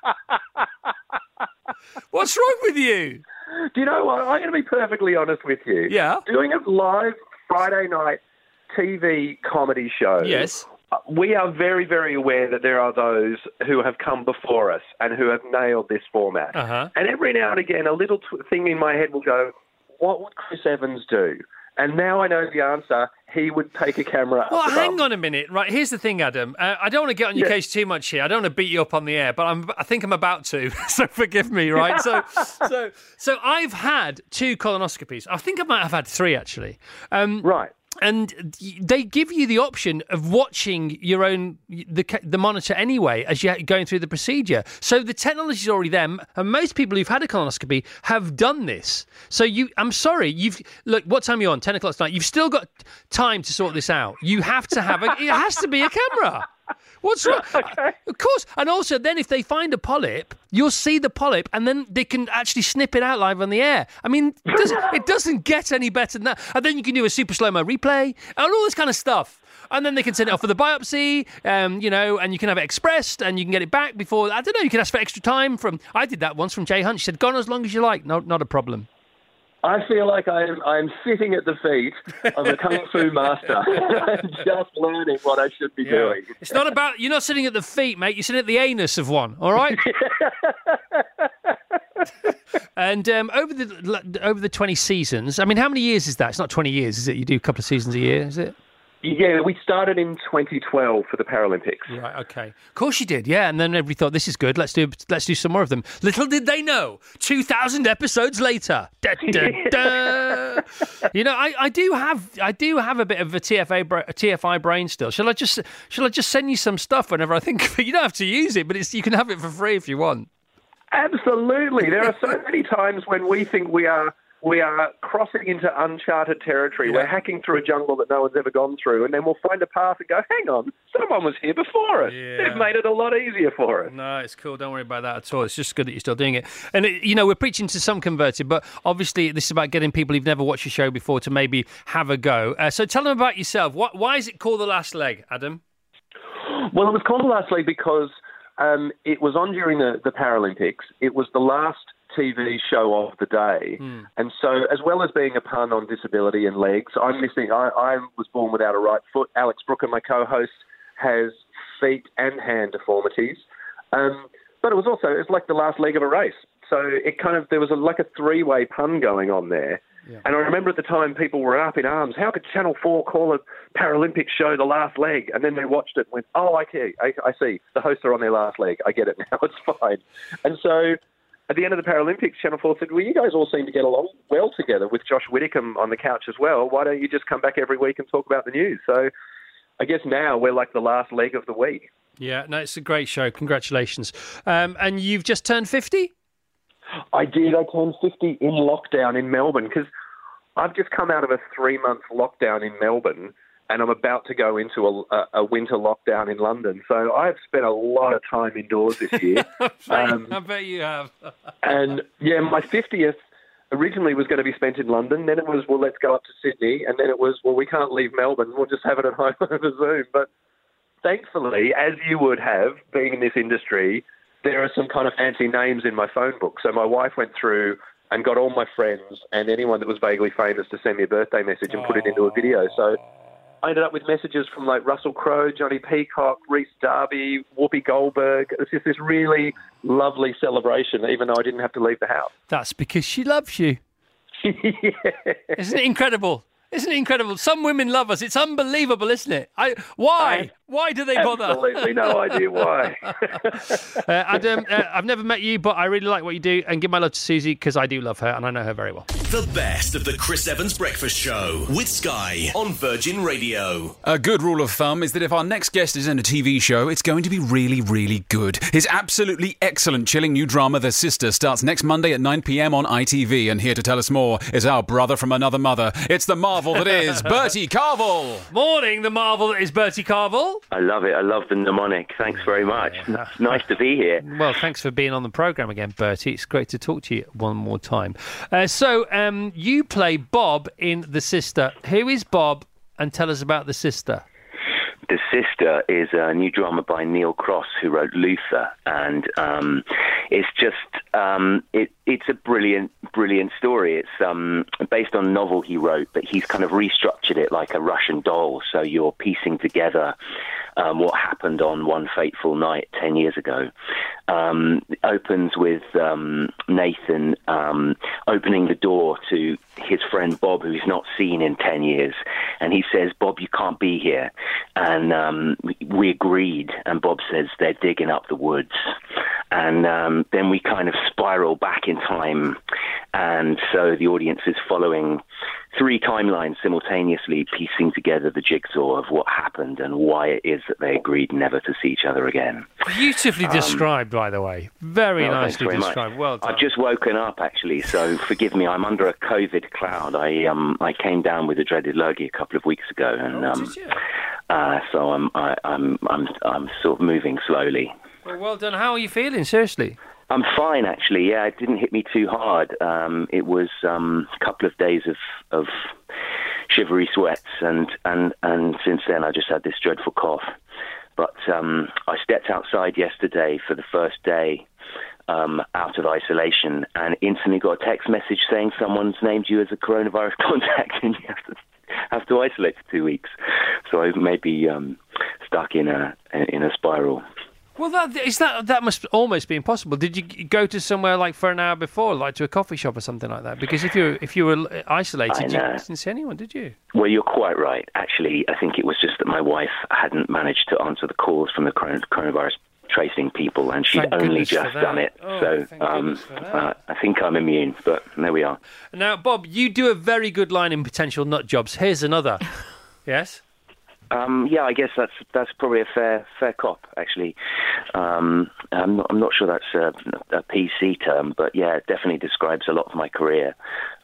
What's wrong with you? Do you know what? I'm going to be perfectly honest with you. Yeah? Doing a live Friday night TV comedy show. Yes. We are very, very aware that there are those who have come before us and who have nailed this format. Uh-huh. And every now and again, a little thing in my head will go, what would Chris Evans do? And now I know the answer. He would take a camera. Well, hang on a minute. Right, here's the thing, Adam. I don't want to get on your case too much here. I don't want to beat you up on the air, but I think I'm about to. So forgive me, right? So I've had 2 colonoscopies. I think I might have had 3 actually. Right. And they give you the option of watching your own the monitor anyway as you're going through the procedure. So the technology's already there, and most people who've had a colonoscopy have done this. So I'm sorry, look. What time are you on? 10 o'clock tonight. You've still got time to sort this out. You have to have it has to be a camera. What's wrong? Okay. Of course. And also, then if they find a polyp, you'll see the polyp, and then they can actually snip it out live on the air. I mean, it doesn't get any better than that. And then you can do a super slow-mo replay and all this kind of stuff. And then they can send it off for the biopsy, and you can have it expressed, and you can get it back before. I don't know. You can ask for extra time I did that once from Jay Hunt. She said, "Go on as long as you like." No, not a problem. I feel like I'm sitting at the feet of a kung fu master and just learning what I should be doing. It's not about, you're not sitting at the feet, mate. You're sitting at the anus of one, all right? And over the 20 seasons, I mean, how many years is that? It's not 20 years, is it? You do a couple of seasons a year, is it? Yeah, we started in 2012 for the Paralympics. Right, okay. Of course you did, yeah. And then everybody thought, this is good. Let's do some more of them. Little did they know, 2,000 episodes later. Da, da, da. You know, I do have a bit of a TFI brain still. Shall I just send you some stuff whenever I think of it? You don't have to use it, but you can have it for free if you want. Absolutely. There are so many times when we think we are crossing into uncharted territory. Yeah. We're hacking through a jungle that no one's ever gone through, and then we'll find a path and go, hang on, someone was here before us. Yeah. They've made it a lot easier for us. No, it's cool. Don't worry about that at all. It's just good that you're still doing it. And, we're preaching to some converted, but obviously this is about getting people who've never watched your show before to maybe have a go. So tell them about yourself. Why is it called The Last Leg, Adam? Well, it was called The Last Leg because it was on during the Paralympics. It was the last TV show of the day. And so, as well as being a pun on disability and legs, I'm missing. I was born without a right foot. Alex Brooker, my co-host, has feet and hand deformities. But it was like the last leg of a race. So there was like a 3-way pun going on there. Yeah. And I remember at the time people were up in arms. How could Channel 4 call a Paralympic show The Last Leg? And then they watched it and went, oh, I see. The hosts are on their last leg. I get it now. It's fine. And so at the end of the Paralympics, Channel 4 said, well, you guys all seem to get along well together with Josh Widdicombe on the couch as well. Why don't you just come back every week and talk about the news? So I guess now we're like the last leg of the week. Yeah, no, it's a great show. Congratulations. And you've just turned 50? I did. I turned 50 in lockdown in Melbourne because I've just come out of a 3-month lockdown in Melbourne and I'm about to go into a winter lockdown in London. So I've spent a lot of time indoors this year. I bet you have. And yeah, my 50th originally was going to be spent in London. Then it was, well, let's go up to Sydney. And then it was, well, we can't leave Melbourne. We'll just have it at home over Zoom. But thankfully, as you would have, being in this industry, there are some kind of fancy names in my phone book. So my wife went through and got all my friends and anyone that was vaguely famous to send me a birthday message and put it into a video. So I ended up with messages from like Russell Crowe, Johnny Peacock, Rhys Darby, Whoopi Goldberg. It's just this really lovely celebration, even though I didn't have to leave the house. That's because she loves you. Yeah. Isn't it incredible? Isn't it incredible? Some women love us. It's unbelievable, isn't it? Why? Why do they bother? Absolutely no idea why. Adam, I've never met you, but I really like what you do. And give my love to Susie, because I do love her, and I know her very well. The best of the Chris Evans Breakfast Show with Sky on Virgin Radio. A good rule of thumb is that if our next guest is in a TV show, it's going to be really, really good. His absolutely excellent chilling new drama, The Sister, starts next Monday at 9 p.m. on ITV. And here to tell us more is our brother from another mother. It's the marvel that is Bertie Carvel. Morning, the marvel that is Bertie Carvel. I love it. I love the mnemonic. Thanks very much. Nice to be here. Well, thanks for being on the programme again, Bertie. It's great to talk to you one more time. So you play Bob in The Sister. Who is Bob? And tell us about The Sister. The Sister is a new drama by Neil Cross, who wrote Luther, and it's just it's a brilliant story. It's based on a novel he wrote, but he's kind of restructured it like a Russian doll. So you're piecing together what happened on one fateful night 10 years ago. It opens with Nathan opening the door to his friend Bob, who he's not seen in 10 years, and he says, "Bob, you can't be here." And we agreed, and Bob says they're digging up the woods. And then we kind of spiral back in time, and so the audience is following three timelines simultaneously, piecing together the jigsaw of what happened and why it is that they agreed never to see each other again. Beautifully described, by the way. Very nicely very described. Much. Well done. I've just woken up, actually, so forgive me. I'm under a COVID cloud. I came down with a dreaded lurgy a couple of weeks ago, and did you? so I'm sort of moving slowly. Well done. How are you feeling? Seriously. I'm fine, actually. Yeah, it didn't hit me too hard. It was a couple of days of shivery sweats, and since then I just had this dreadful cough. But I stepped outside yesterday for the first day out of isolation, and instantly got a text message saying someone's named you as a coronavirus contact, and you have to isolate for 2 weeks. So I may be stuck in a spiral. Well, that must almost be impossible. Did you go to somewhere like for an hour before, like to a coffee shop or something like that? Because if you were isolated, you didn't see anyone, did you? Well, you're quite right. Actually, I think it was just that my wife hadn't managed to answer the calls from the coronavirus tracing people, and she'd only just done it. So I think I'm immune, but there we are. Now, Bob, you do a very good line in Potential Nut Jobs. Here's another. Yes? Yeah, I guess that's probably a fair cop, actually. I'm not sure that's a PC term, but yeah, it definitely describes a lot of my career.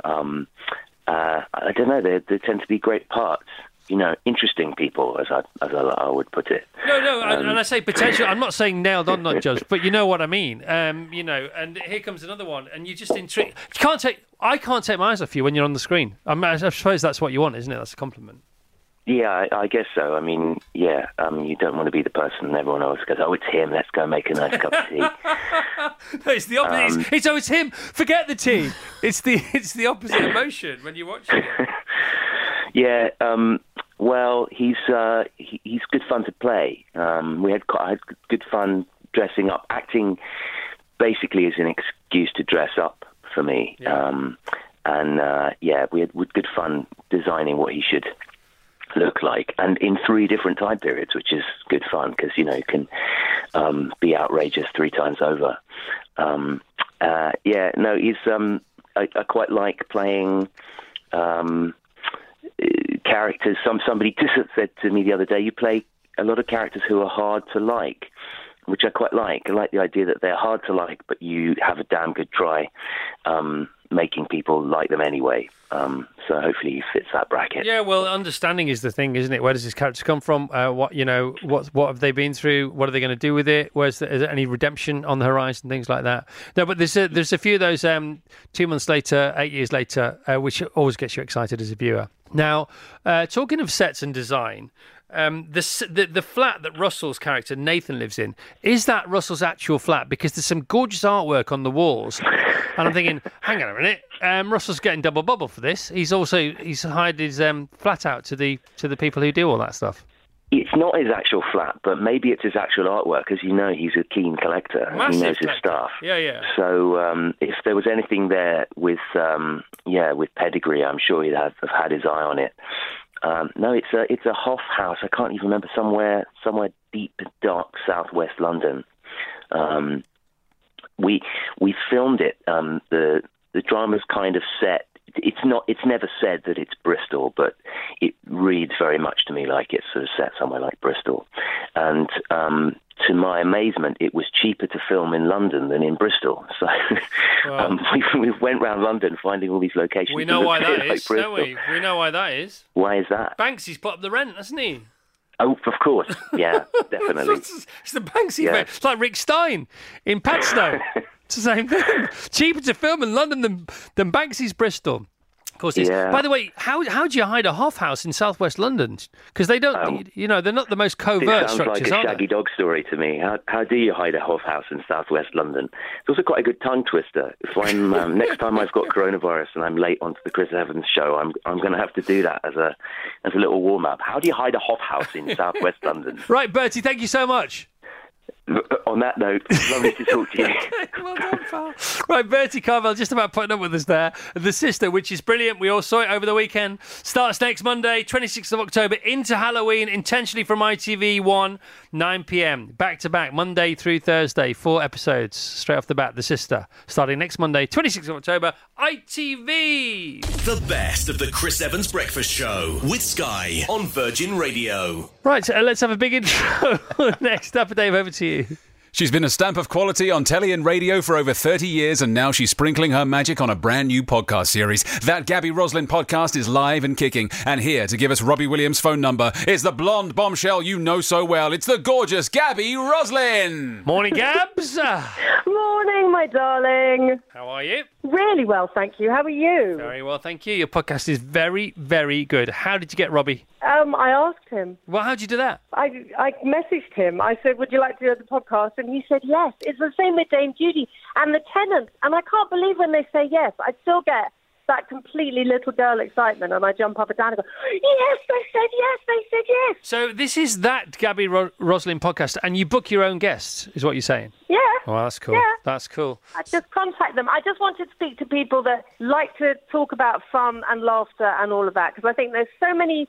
I don't know, they tend to be great parts. You know, interesting people, as I would put it. No, and I say potential. I'm not saying nailed on nut jobs, but you know what I mean. You know, and here comes another one, and you just intrigue. I can't take my eyes off you when you're on the screen. I suppose that's what you want, isn't it? That's a compliment. Yeah, I guess so. I mean, yeah, you don't want to be the person everyone else goes, "Oh, it's him, let's go make a nice cup of tea." No, it's the opposite. It's him, forget the tea. It's the opposite emotion when you watch it. Yeah, well, he's good fun to play. I had good fun dressing up. Acting basically is an excuse to dress up for me. Yeah. We had good fun designing what he should look like, and in 3 different time periods, which is good fun because you can be outrageous 3 times over. I quite like playing characters. Somebody just said to me the other day, you play a lot of characters who are hard to like, which I quite like. I like the idea that they're hard to like, but you have a damn good try making people like them anyway. So hopefully he fits that bracket. Yeah, well, understanding is the thing, isn't it? Where does this character come from? What have they been through? What are they going to do with it? Is there any redemption on the horizon? Things like that. No, but there's a few of those 2 months later, 8 years later, which always gets you excited as a viewer. Now, talking of sets and design, the flat that Russell's character Nathan lives in, is that Russell's actual flat? Because there's some gorgeous artwork on the walls, and I'm thinking, hang on a minute, Russell's getting double bubble for this. He's hired his flat out to the people who do all that stuff. It's not his actual flat, but maybe it's his actual artwork. As you know, he's a keen collector. Massive he knows collector. His stuff. Yeah. So if there was anything there with pedigree, I'm sure he'd have had his eye on it. No, it's a Hoff house. I can't even remember, somewhere deep, dark southwest London. We filmed it. The drama's kind of set It's never said that it's Bristol, but it reads very much to me like it's sort of set somewhere like Bristol. And to my amazement, it was cheaper to film in London than in Bristol. So we went round London finding all these locations. We know why that is, don't we? We know why that is. Why is that? Banksy's put up the rent, hasn't he? Oh, of course. Yeah, definitely. It's the Banksy effect. It's like Rick Stein in Padstow. It's the same thing. Cheaper to film in London than Banksy's Bristol. Of course, by the way, how do you hide a Hoff House in southwest London? Because they don't, they're not the most covert structures, are they? Sounds like a Shaggy Dog story to me. How do you hide a Hoff House in southwest London? It's also quite a good tongue twister. If I'm next time I've got coronavirus and I'm late onto the Chris Evans show, I'm going to have to do that as a little warm up. How do you hide a Hoff House in southwest London? Right, Bertie, thank you so much. On that note, lovely to talk to you. Well done, pal. Right, Bertie Carvel just about putting up with us there. The Sister, which is brilliant. We all saw it over the weekend. Starts next Monday, 26th of October, into Halloween, intentionally from ITV1, 9 p.m. Back to back, Monday through Thursday, 4 episodes straight off the bat. The Sister, starting next Monday, 26th of October, ITV. The best of the Chris Evans Breakfast Show with Sky on Virgin Radio. Right, let's have a big intro. Next up, Dave, over to you. She's been a stamp of quality on telly and radio for over 30 years, and now she's sprinkling her magic on a brand new podcast series. That Gabby Roslin podcast is live and kicking, and here to give us Robbie Williams' phone number is the blonde bombshell you know so well. It's the gorgeous Gabby Roslin. Morning, Gabs. Morning, my darling. How are you? Really well, thank you. How are you? Very well, thank you. Your podcast is very, very good. How did you get Robbie? I asked him. Well, how'd you do that? I messaged him. I said, would you like to do the podcast? And he said, yes. It's the same with Dame Judy and the Tennants. And I can't believe when they say yes. I still get that completely little girl excitement, and I jump up and down and go, yes, they said yes, they said yes. So this is that Gabby Roslin podcast, and you book your own guests, is what you're saying? Yeah. Oh, that's cool. Yeah. That's cool. I just contact them. I just wanted to speak to people that like to talk about fun and laughter and all of that, because I think there's so many,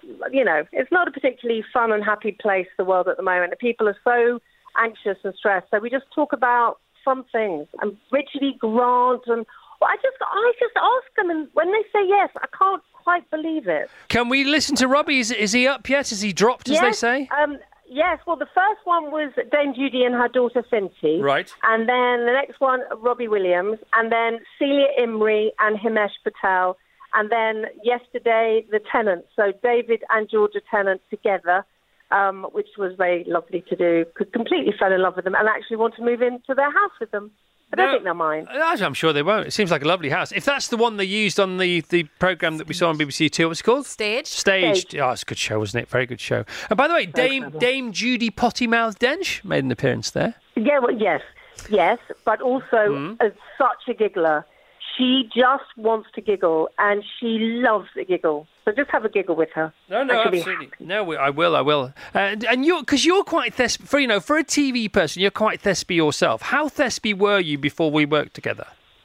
it's not a particularly fun and happy place, the world at the moment. People are so anxious and stressed. So we just talk about fun things. And Richard E. Grant, and I just ask them, and when they say yes, I can't quite believe it. Can we listen to Robbie? Is he up yet? Has he dropped, as they say? Yes, well, the first one was Dame Judy and her daughter Finty. Right. And then the next one, Robbie Williams. And then Celia Imrie and Himesh Patel. And then yesterday, the Tennants. So David and Georgia Tennant together, which was very lovely to do. Completely fell in love with them and actually want to move into their house with them. I don't think they'll mind. I'm sure they won't. It seems like a lovely house. If that's the one they used on the programme that we saw on BBC Two, what's it called? Staged. Oh, it's a good show, wasn't it? Very good show. And by the way, Dame Judy Pottymouth Dench made an appearance there. Yeah, well, yes, but also as such a giggler. She just wants to giggle, and she loves a giggle. So just have a giggle with her. No, absolutely. No, I will. And because you're quite for a TV person, you're quite Thespy yourself. How Thespy were you before we worked together?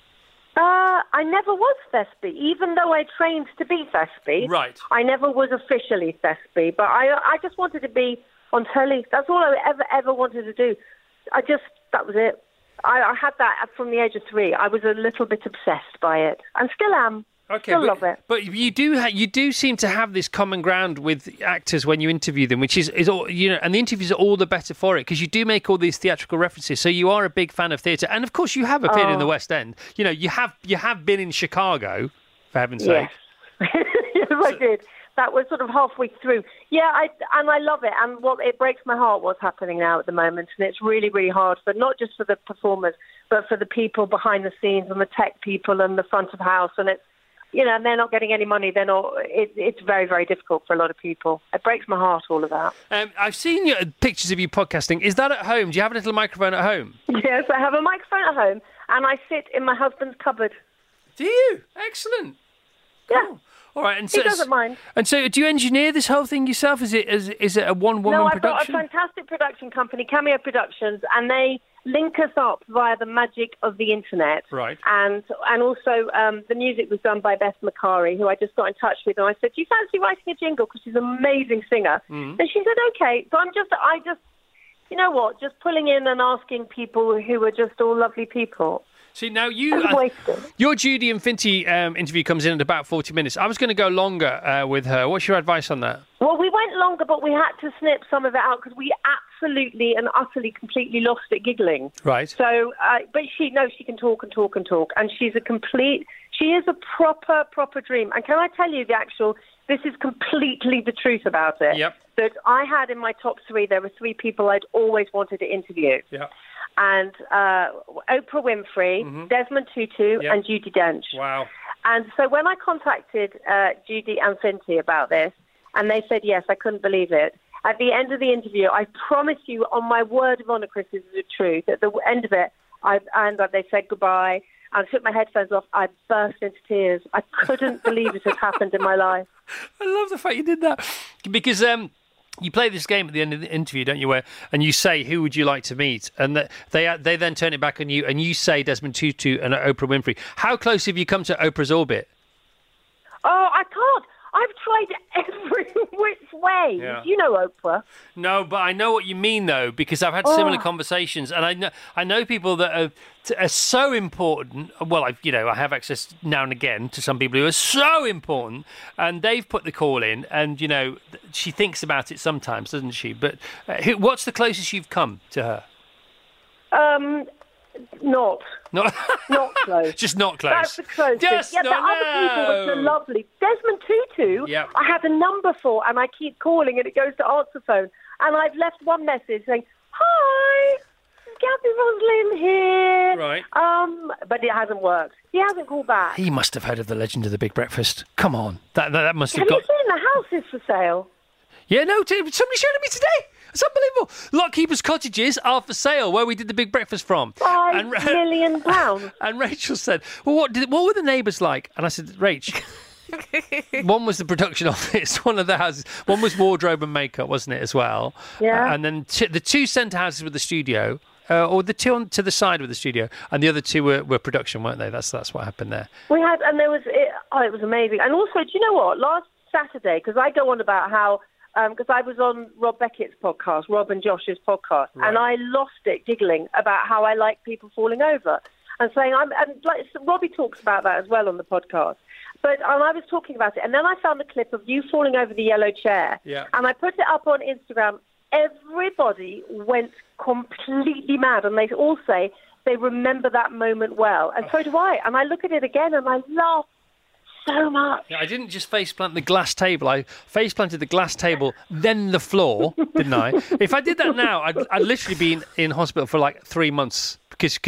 I never was Thespy, even though I trained to be Thespy. Right. I never was officially Thespy, but I just wanted to be on telly. That's all I ever wanted to do. That was it. I had that from the age of 3. I was a little bit obsessed by it, and still am. Okay, still love it. But you do seem to have this common ground with actors when you interview them, which is all, and the interviews are all the better for it because you do make all these theatrical references. So you are a big fan of theatre, and of course you have appeared in the West End. You have been in Chicago, for heaven's sake. Yes, I did. That was sort of halfway through. Yeah, I love it. And it breaks my heart what's happening now at the moment. And it's really, really hard not just for the performers, but for the people behind the scenes and the tech people and the front of house. And it's, and they're not getting any money. They're not. It's very, very difficult for a lot of people. It breaks my heart, all of that. I've seen pictures of you podcasting. Is that at home? Do you have a little microphone at home? Yes, I have a microphone at home, and I sit in my husband's cupboard. Do you? Excellent. Yeah. Cool. All right, and so he doesn't mind. And so, do you engineer this whole thing yourself? Is it a one-woman production? No, I've got a fantastic production company, Cameo Productions, and they link us up via the magic of the internet. Right. And also the music was done by Beth Macari, who I just got in touch with, and I said, "Do you fancy writing a jingle?" Because she's an amazing singer. And she said, "Okay." So just pulling in and asking people who are just all lovely people. See, now your Judy and Finty interview comes in at about 40 minutes. I was going to go longer with her. What's your advice on that? Well, we went longer, but we had to snip some of it out because we absolutely and utterly, completely lost it giggling. Right. So, but she can talk and talk and talk, and she is a proper dream. And can I tell you this is completely the truth about it. Yep. That I had in my top 3, there were 3 people I'd always wanted to interview. Yeah. And Oprah Winfrey, Desmond Tutu, and Judi Dench. Wow. And so when I contacted Judy and Finty about this, and they said yes, I couldn't believe it. At the end of the interview, I promise you, on my word of honour, Chris, this is the truth. At the end of it, they said goodbye. I took my headphones off. I burst into tears. I couldn't believe it had happened in my life. I love the fact you did that. Because you play this game at the end of the interview, don't you? And you say, who would you like to meet? And they then turn it back on you, and you say Desmond Tutu and Oprah Winfrey. How close have you come to Oprah's orbit? Oh, I can't. I've tried every which way. Yeah. You know Oprah. No, but I know what you mean, though, because I've had similar conversations, and I know people that are so important. Well, I have access now and again to some people who are so important, and they've put the call in, and she thinks about it sometimes, doesn't she? But what's the closest you've come to her? Not close. Just not close. That's the closest. Just the other people were so lovely. Desmond Tutu, Yep. I have a number for, and I keep calling, and it goes to answer phone. And I've left one message saying, "Hi, Gabby Roslin here." Right. But it hasn't worked. He hasn't called back. He must have heard of the legend of the Big Breakfast. Come on, that must have got. Have you seen the house is for sale? Yeah, no, somebody showed it me today. It's unbelievable. Lockkeeper's Cottages are for sale, where we did the Big Breakfast from. £5 million. And Rachel said, well, what were the neighbours like? And I said, Rach, one was the production office, one of the houses. One was wardrobe and makeup, wasn't it, as well? Yeah. And then the 2 centre houses with the studio, or the 2 to the side with the studio, and the other 2 were production, weren't they? That's what happened there. We had, and there was, it was amazing. And also, do you know what? Last Saturday, because I go on about how, because I was on Rob Beckett's podcast, Rob and Josh's podcast, and I lost it giggling about how I like people falling over and saying, Robbie talks about that as well on the podcast. But and I was talking about it, and then I found the clip of you falling over the yellow chair, and I put it up on Instagram. Everybody went completely mad, and they all say they remember that moment well, and so do I. And I look at it again, and I laugh so much. Yeah, I didn't just faceplant the glass table. I faceplanted the glass table, then the floor, didn't I? If I did that now, I'd literally be in hospital for like 3 months. Because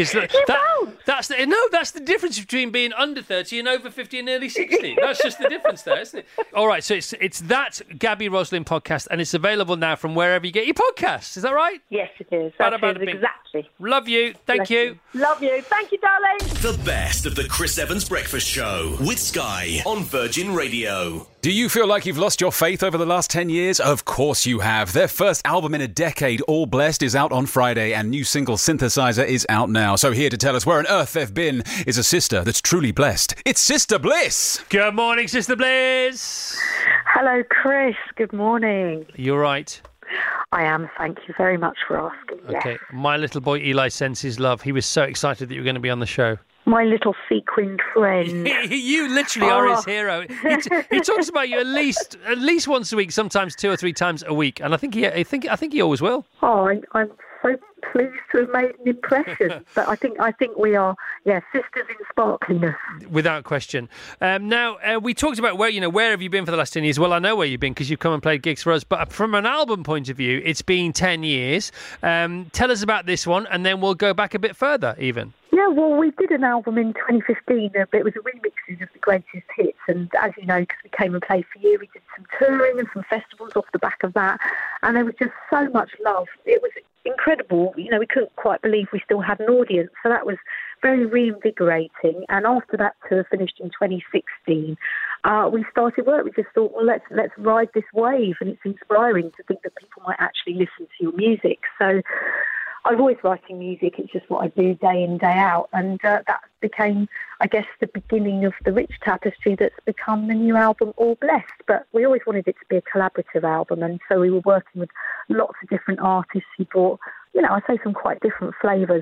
that's the difference between being under 30 and over 50 and nearly 60. That's just the difference there, isn't it? All right, so it's that Gabby Roslin podcast, and it's available now from wherever you get your podcasts. Is that right? Yes, it is. Exactly. Love you. Thank you. Love you. Thank you, darling. The best of the Chris Evans Breakfast Show with Sky on Virgin Radio. Do you feel like you've lost your faith over the last 10 years? Of course you have. Their first album in a decade, All Blessed, is out on Friday, and new single Synthesizer is out now. So here to tell us where on earth they've been is a sister that's truly blessed. It's Sister Bliss. Good morning, Sister Bliss. Hello, Chris. Good morning. You're right. I am. Thank you very much for asking. Okay. Yes. My little boy Eli sends his love. He was so excited that you were going to be on the show. My little sequined friend. You literally are his hero. He talks about you at least once a week, sometimes 2 or 3 times a week, and I think he always will. Oh, I'm so pleased to have made an impression. But I think we are, sisters in sparkliness. Without question. Now we talked about where have you been for the last 10 years? Well, I know where you've been because you've come and played gigs for us. But from an album point of view, it's been 10 years. Tell us about this one, and then we'll go back a bit further, even. Yeah, well, we did an album in 2015. It was a remixing of the greatest hits. And as you know, because we came and played for you, we did some touring and some festivals off the back of that. And there was just so much love. It was incredible. We couldn't quite believe we still had an audience. So that was very reinvigorating. And after that tour finished in 2016, we started work. We just thought, well, let's ride this wave. And it's inspiring to think that people might actually listen to your music. So I'm always writing music. It's just what I do day in, day out. And that became, I guess, the beginning of the rich tapestry that's become the new album, All Blessed. But we always wanted it to be a collaborative album. And so we were working with lots of different artists who brought, I'd say some quite different flavours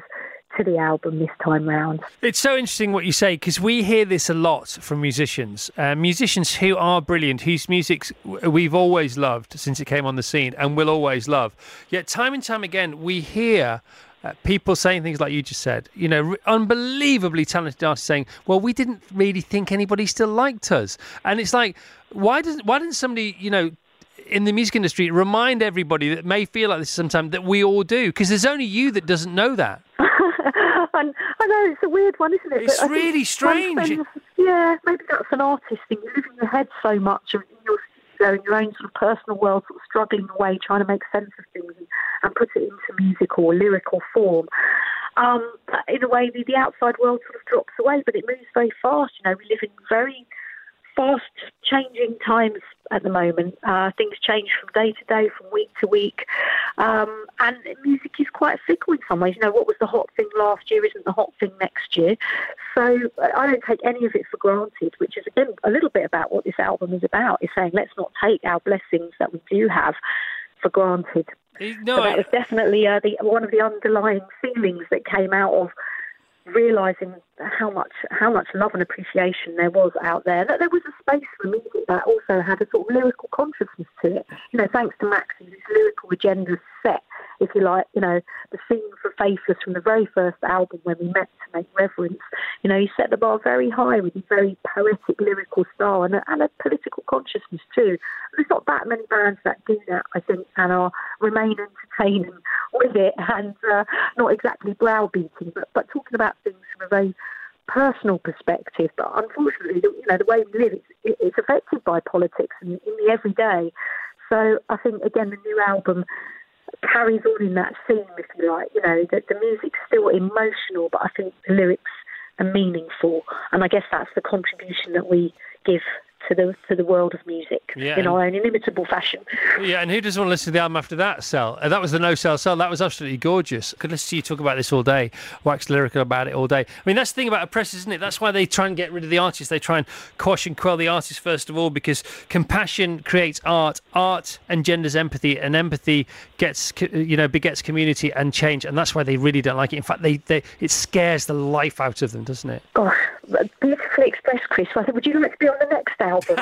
to the album this time round. It's so interesting what you say, because we hear this a lot from musicians who are brilliant, whose music we've always loved since it came on the scene and will always love. Yet time and time again we hear people saying things like you just said, unbelievably talented artists saying, well, we didn't really think anybody still liked us. And it's like, why didn't somebody, in the music industry remind everybody that may feel like this sometimes that we all do? Because there's only you that doesn't know that. I know, it's a weird one, isn't it? It's really strange. Yeah, maybe that's an artist thing. You live in your head so much, in your studio, in your own sort of personal world, sort of struggling away, trying to make sense of things and put it into music or lyrical form. In a way, the outside world sort of drops away, but it moves very fast. We live in very fast-changing times at the moment. Things change from day to day, from week to week, and music is quite fickle in some ways. What was the hot thing last year isn't the hot thing next year. So I don't take any of it for granted, which is, again, a little bit about what this album is about, is saying let's not take our blessings that we do have for granted. No, that was definitely one of the underlying feelings that came out of realising how much love and appreciation there was out there, that there was a space for music that also had a sort of lyrical consciousness to it. Thanks to Maxi, his lyrical agenda set, if you like, the theme for Faithless from the very first album when we met to make reverence, he set the bar very high with his very poetic lyrical style and a political consciousness too. There's not that many bands that do that, I think, and remain entertaining with it and not exactly browbeating, but talking about things from a very personal perspective. But unfortunately, the way we live, it's affected by politics in the everyday. So I think, again, the new album carries on in that theme, if you like. The music's still emotional, but I think the lyrics are meaningful. And I guess that's the contribution that we give to the world of music in our own inimitable fashion. Yeah, and who doesn't want to listen to the album after that, Sel? That was the No Sell Sell. That was absolutely gorgeous. I could listen to you talk about this all day, wax lyrical about it all day. I mean, that's the thing about a press, isn't it? That's why they try and get rid of the artists. They try and quash and quell the artists first of all, because compassion creates art engenders empathy, and empathy begets community and change, and that's why they really don't like it. In fact, it scares the life out of them, doesn't it? Gosh, beautifully expressed, Chris. I think, would you like to be on the next album? I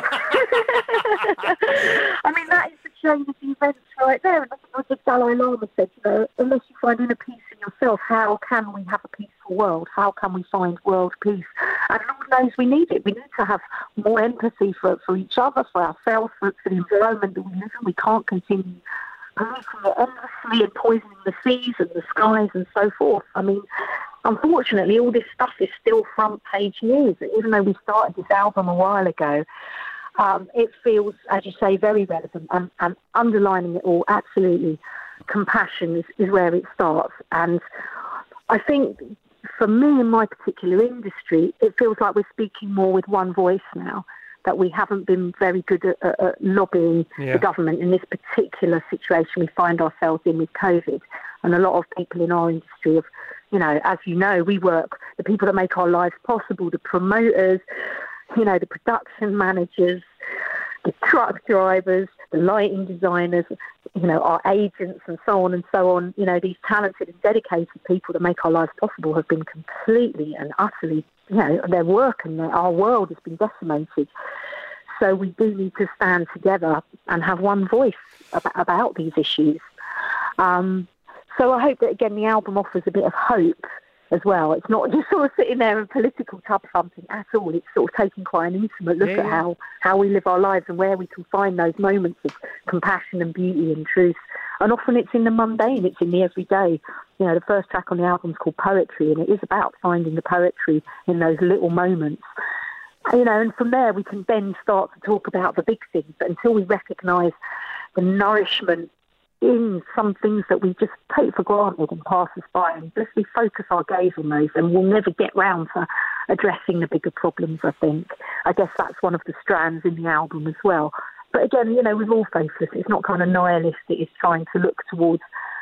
mean, that is the chain of the events right there. And that's what the Dalai Lama said, unless you find inner peace in yourself, how can we have a peaceful world? How can we find world peace? And Lord knows we need it. We need to have more empathy for each other, for ourselves, for the environment that we live in. We can't continue polluting it endlessly and poisoning the seas and the skies and so forth. I mean, unfortunately, all this stuff is still front page news. Even though we started this album a while ago, it feels, as you say, very relevant. And underlining it all, absolutely, compassion is where it starts. And I think for me in my particular industry, it feels like we're speaking more with one voice now, that we haven't been very good at lobbying the government in this particular situation we find ourselves in with COVID. And a lot of people in our industry have, as you know, we work, the people that make our lives possible, the promoters, the production managers, the truck drivers, the lighting designers, our agents and so on and so on. These talented and dedicated people that make our lives possible have been completely and utterly, their work and our world has been decimated. So we do need to stand together and have one voice about these issues. So I hope that, again, the album offers a bit of hope as well. It's not just sort of sitting there and political tub thumping at all. It's sort of taking quite an intimate look at how we live our lives and where we can find those moments of compassion and beauty and truth. And often it's in the mundane, it's in the everyday. The first track on the album is called Poetry, and it is about finding the poetry in those little moments. And from there we can then start to talk about the big things. But until we recognise the nourishment in some things that we just take for granted and pass us by, and let's we focus our gaze on those, and we'll never get round to addressing the bigger problems, I think. I guess that's one of the strands in the album as well. But again, with all Faithless, it's not kind of nihilistic. It's trying to look towards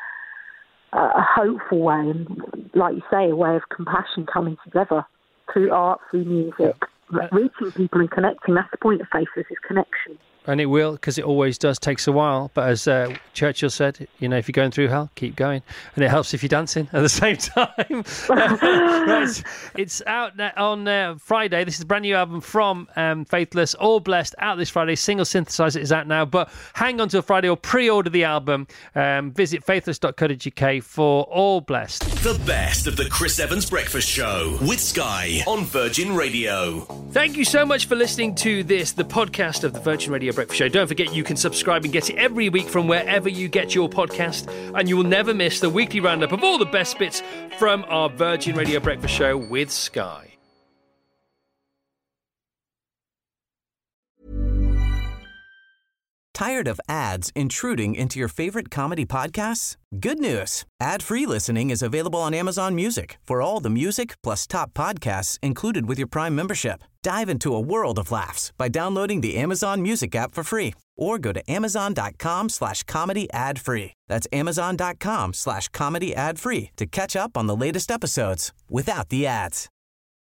a hopeful way, and like you say, a way of compassion coming together through art, through music, reaching people and connecting. That's the point of Faithless, is connection. And it will, because it always does. Takes a while. But as Churchill said, you know, if you're going through hell, keep going. And it helps if you're dancing at the same time. Right. It's out on Friday. This is a brand new album from Faithless, All Blessed, out this Friday. Single Synthesizer is out now. But hang on till Friday or pre-order the album. Visit faithless.co.uk for All Blessed. The best of the Chris Evans Breakfast Show with Sky on Virgin Radio. Thank you so much for listening to this, the podcast of the Virgin Radio Breakfast Show. Don't forget you can subscribe and get it every week from wherever you get your podcast, and you will never miss the weekly roundup of all the best bits from our Virgin Radio Breakfast Show with Sky. Tired of ads intruding into your favorite comedy podcasts? Good news. Ad-free listening is available on Amazon Music for all the music plus top podcasts included with your Prime membership. Dive into a world of laughs by downloading the Amazon Music app for free or go to amazon.com/comedy ad-free. That's amazon.com/comedy ad-free to catch up on the latest episodes without the ads.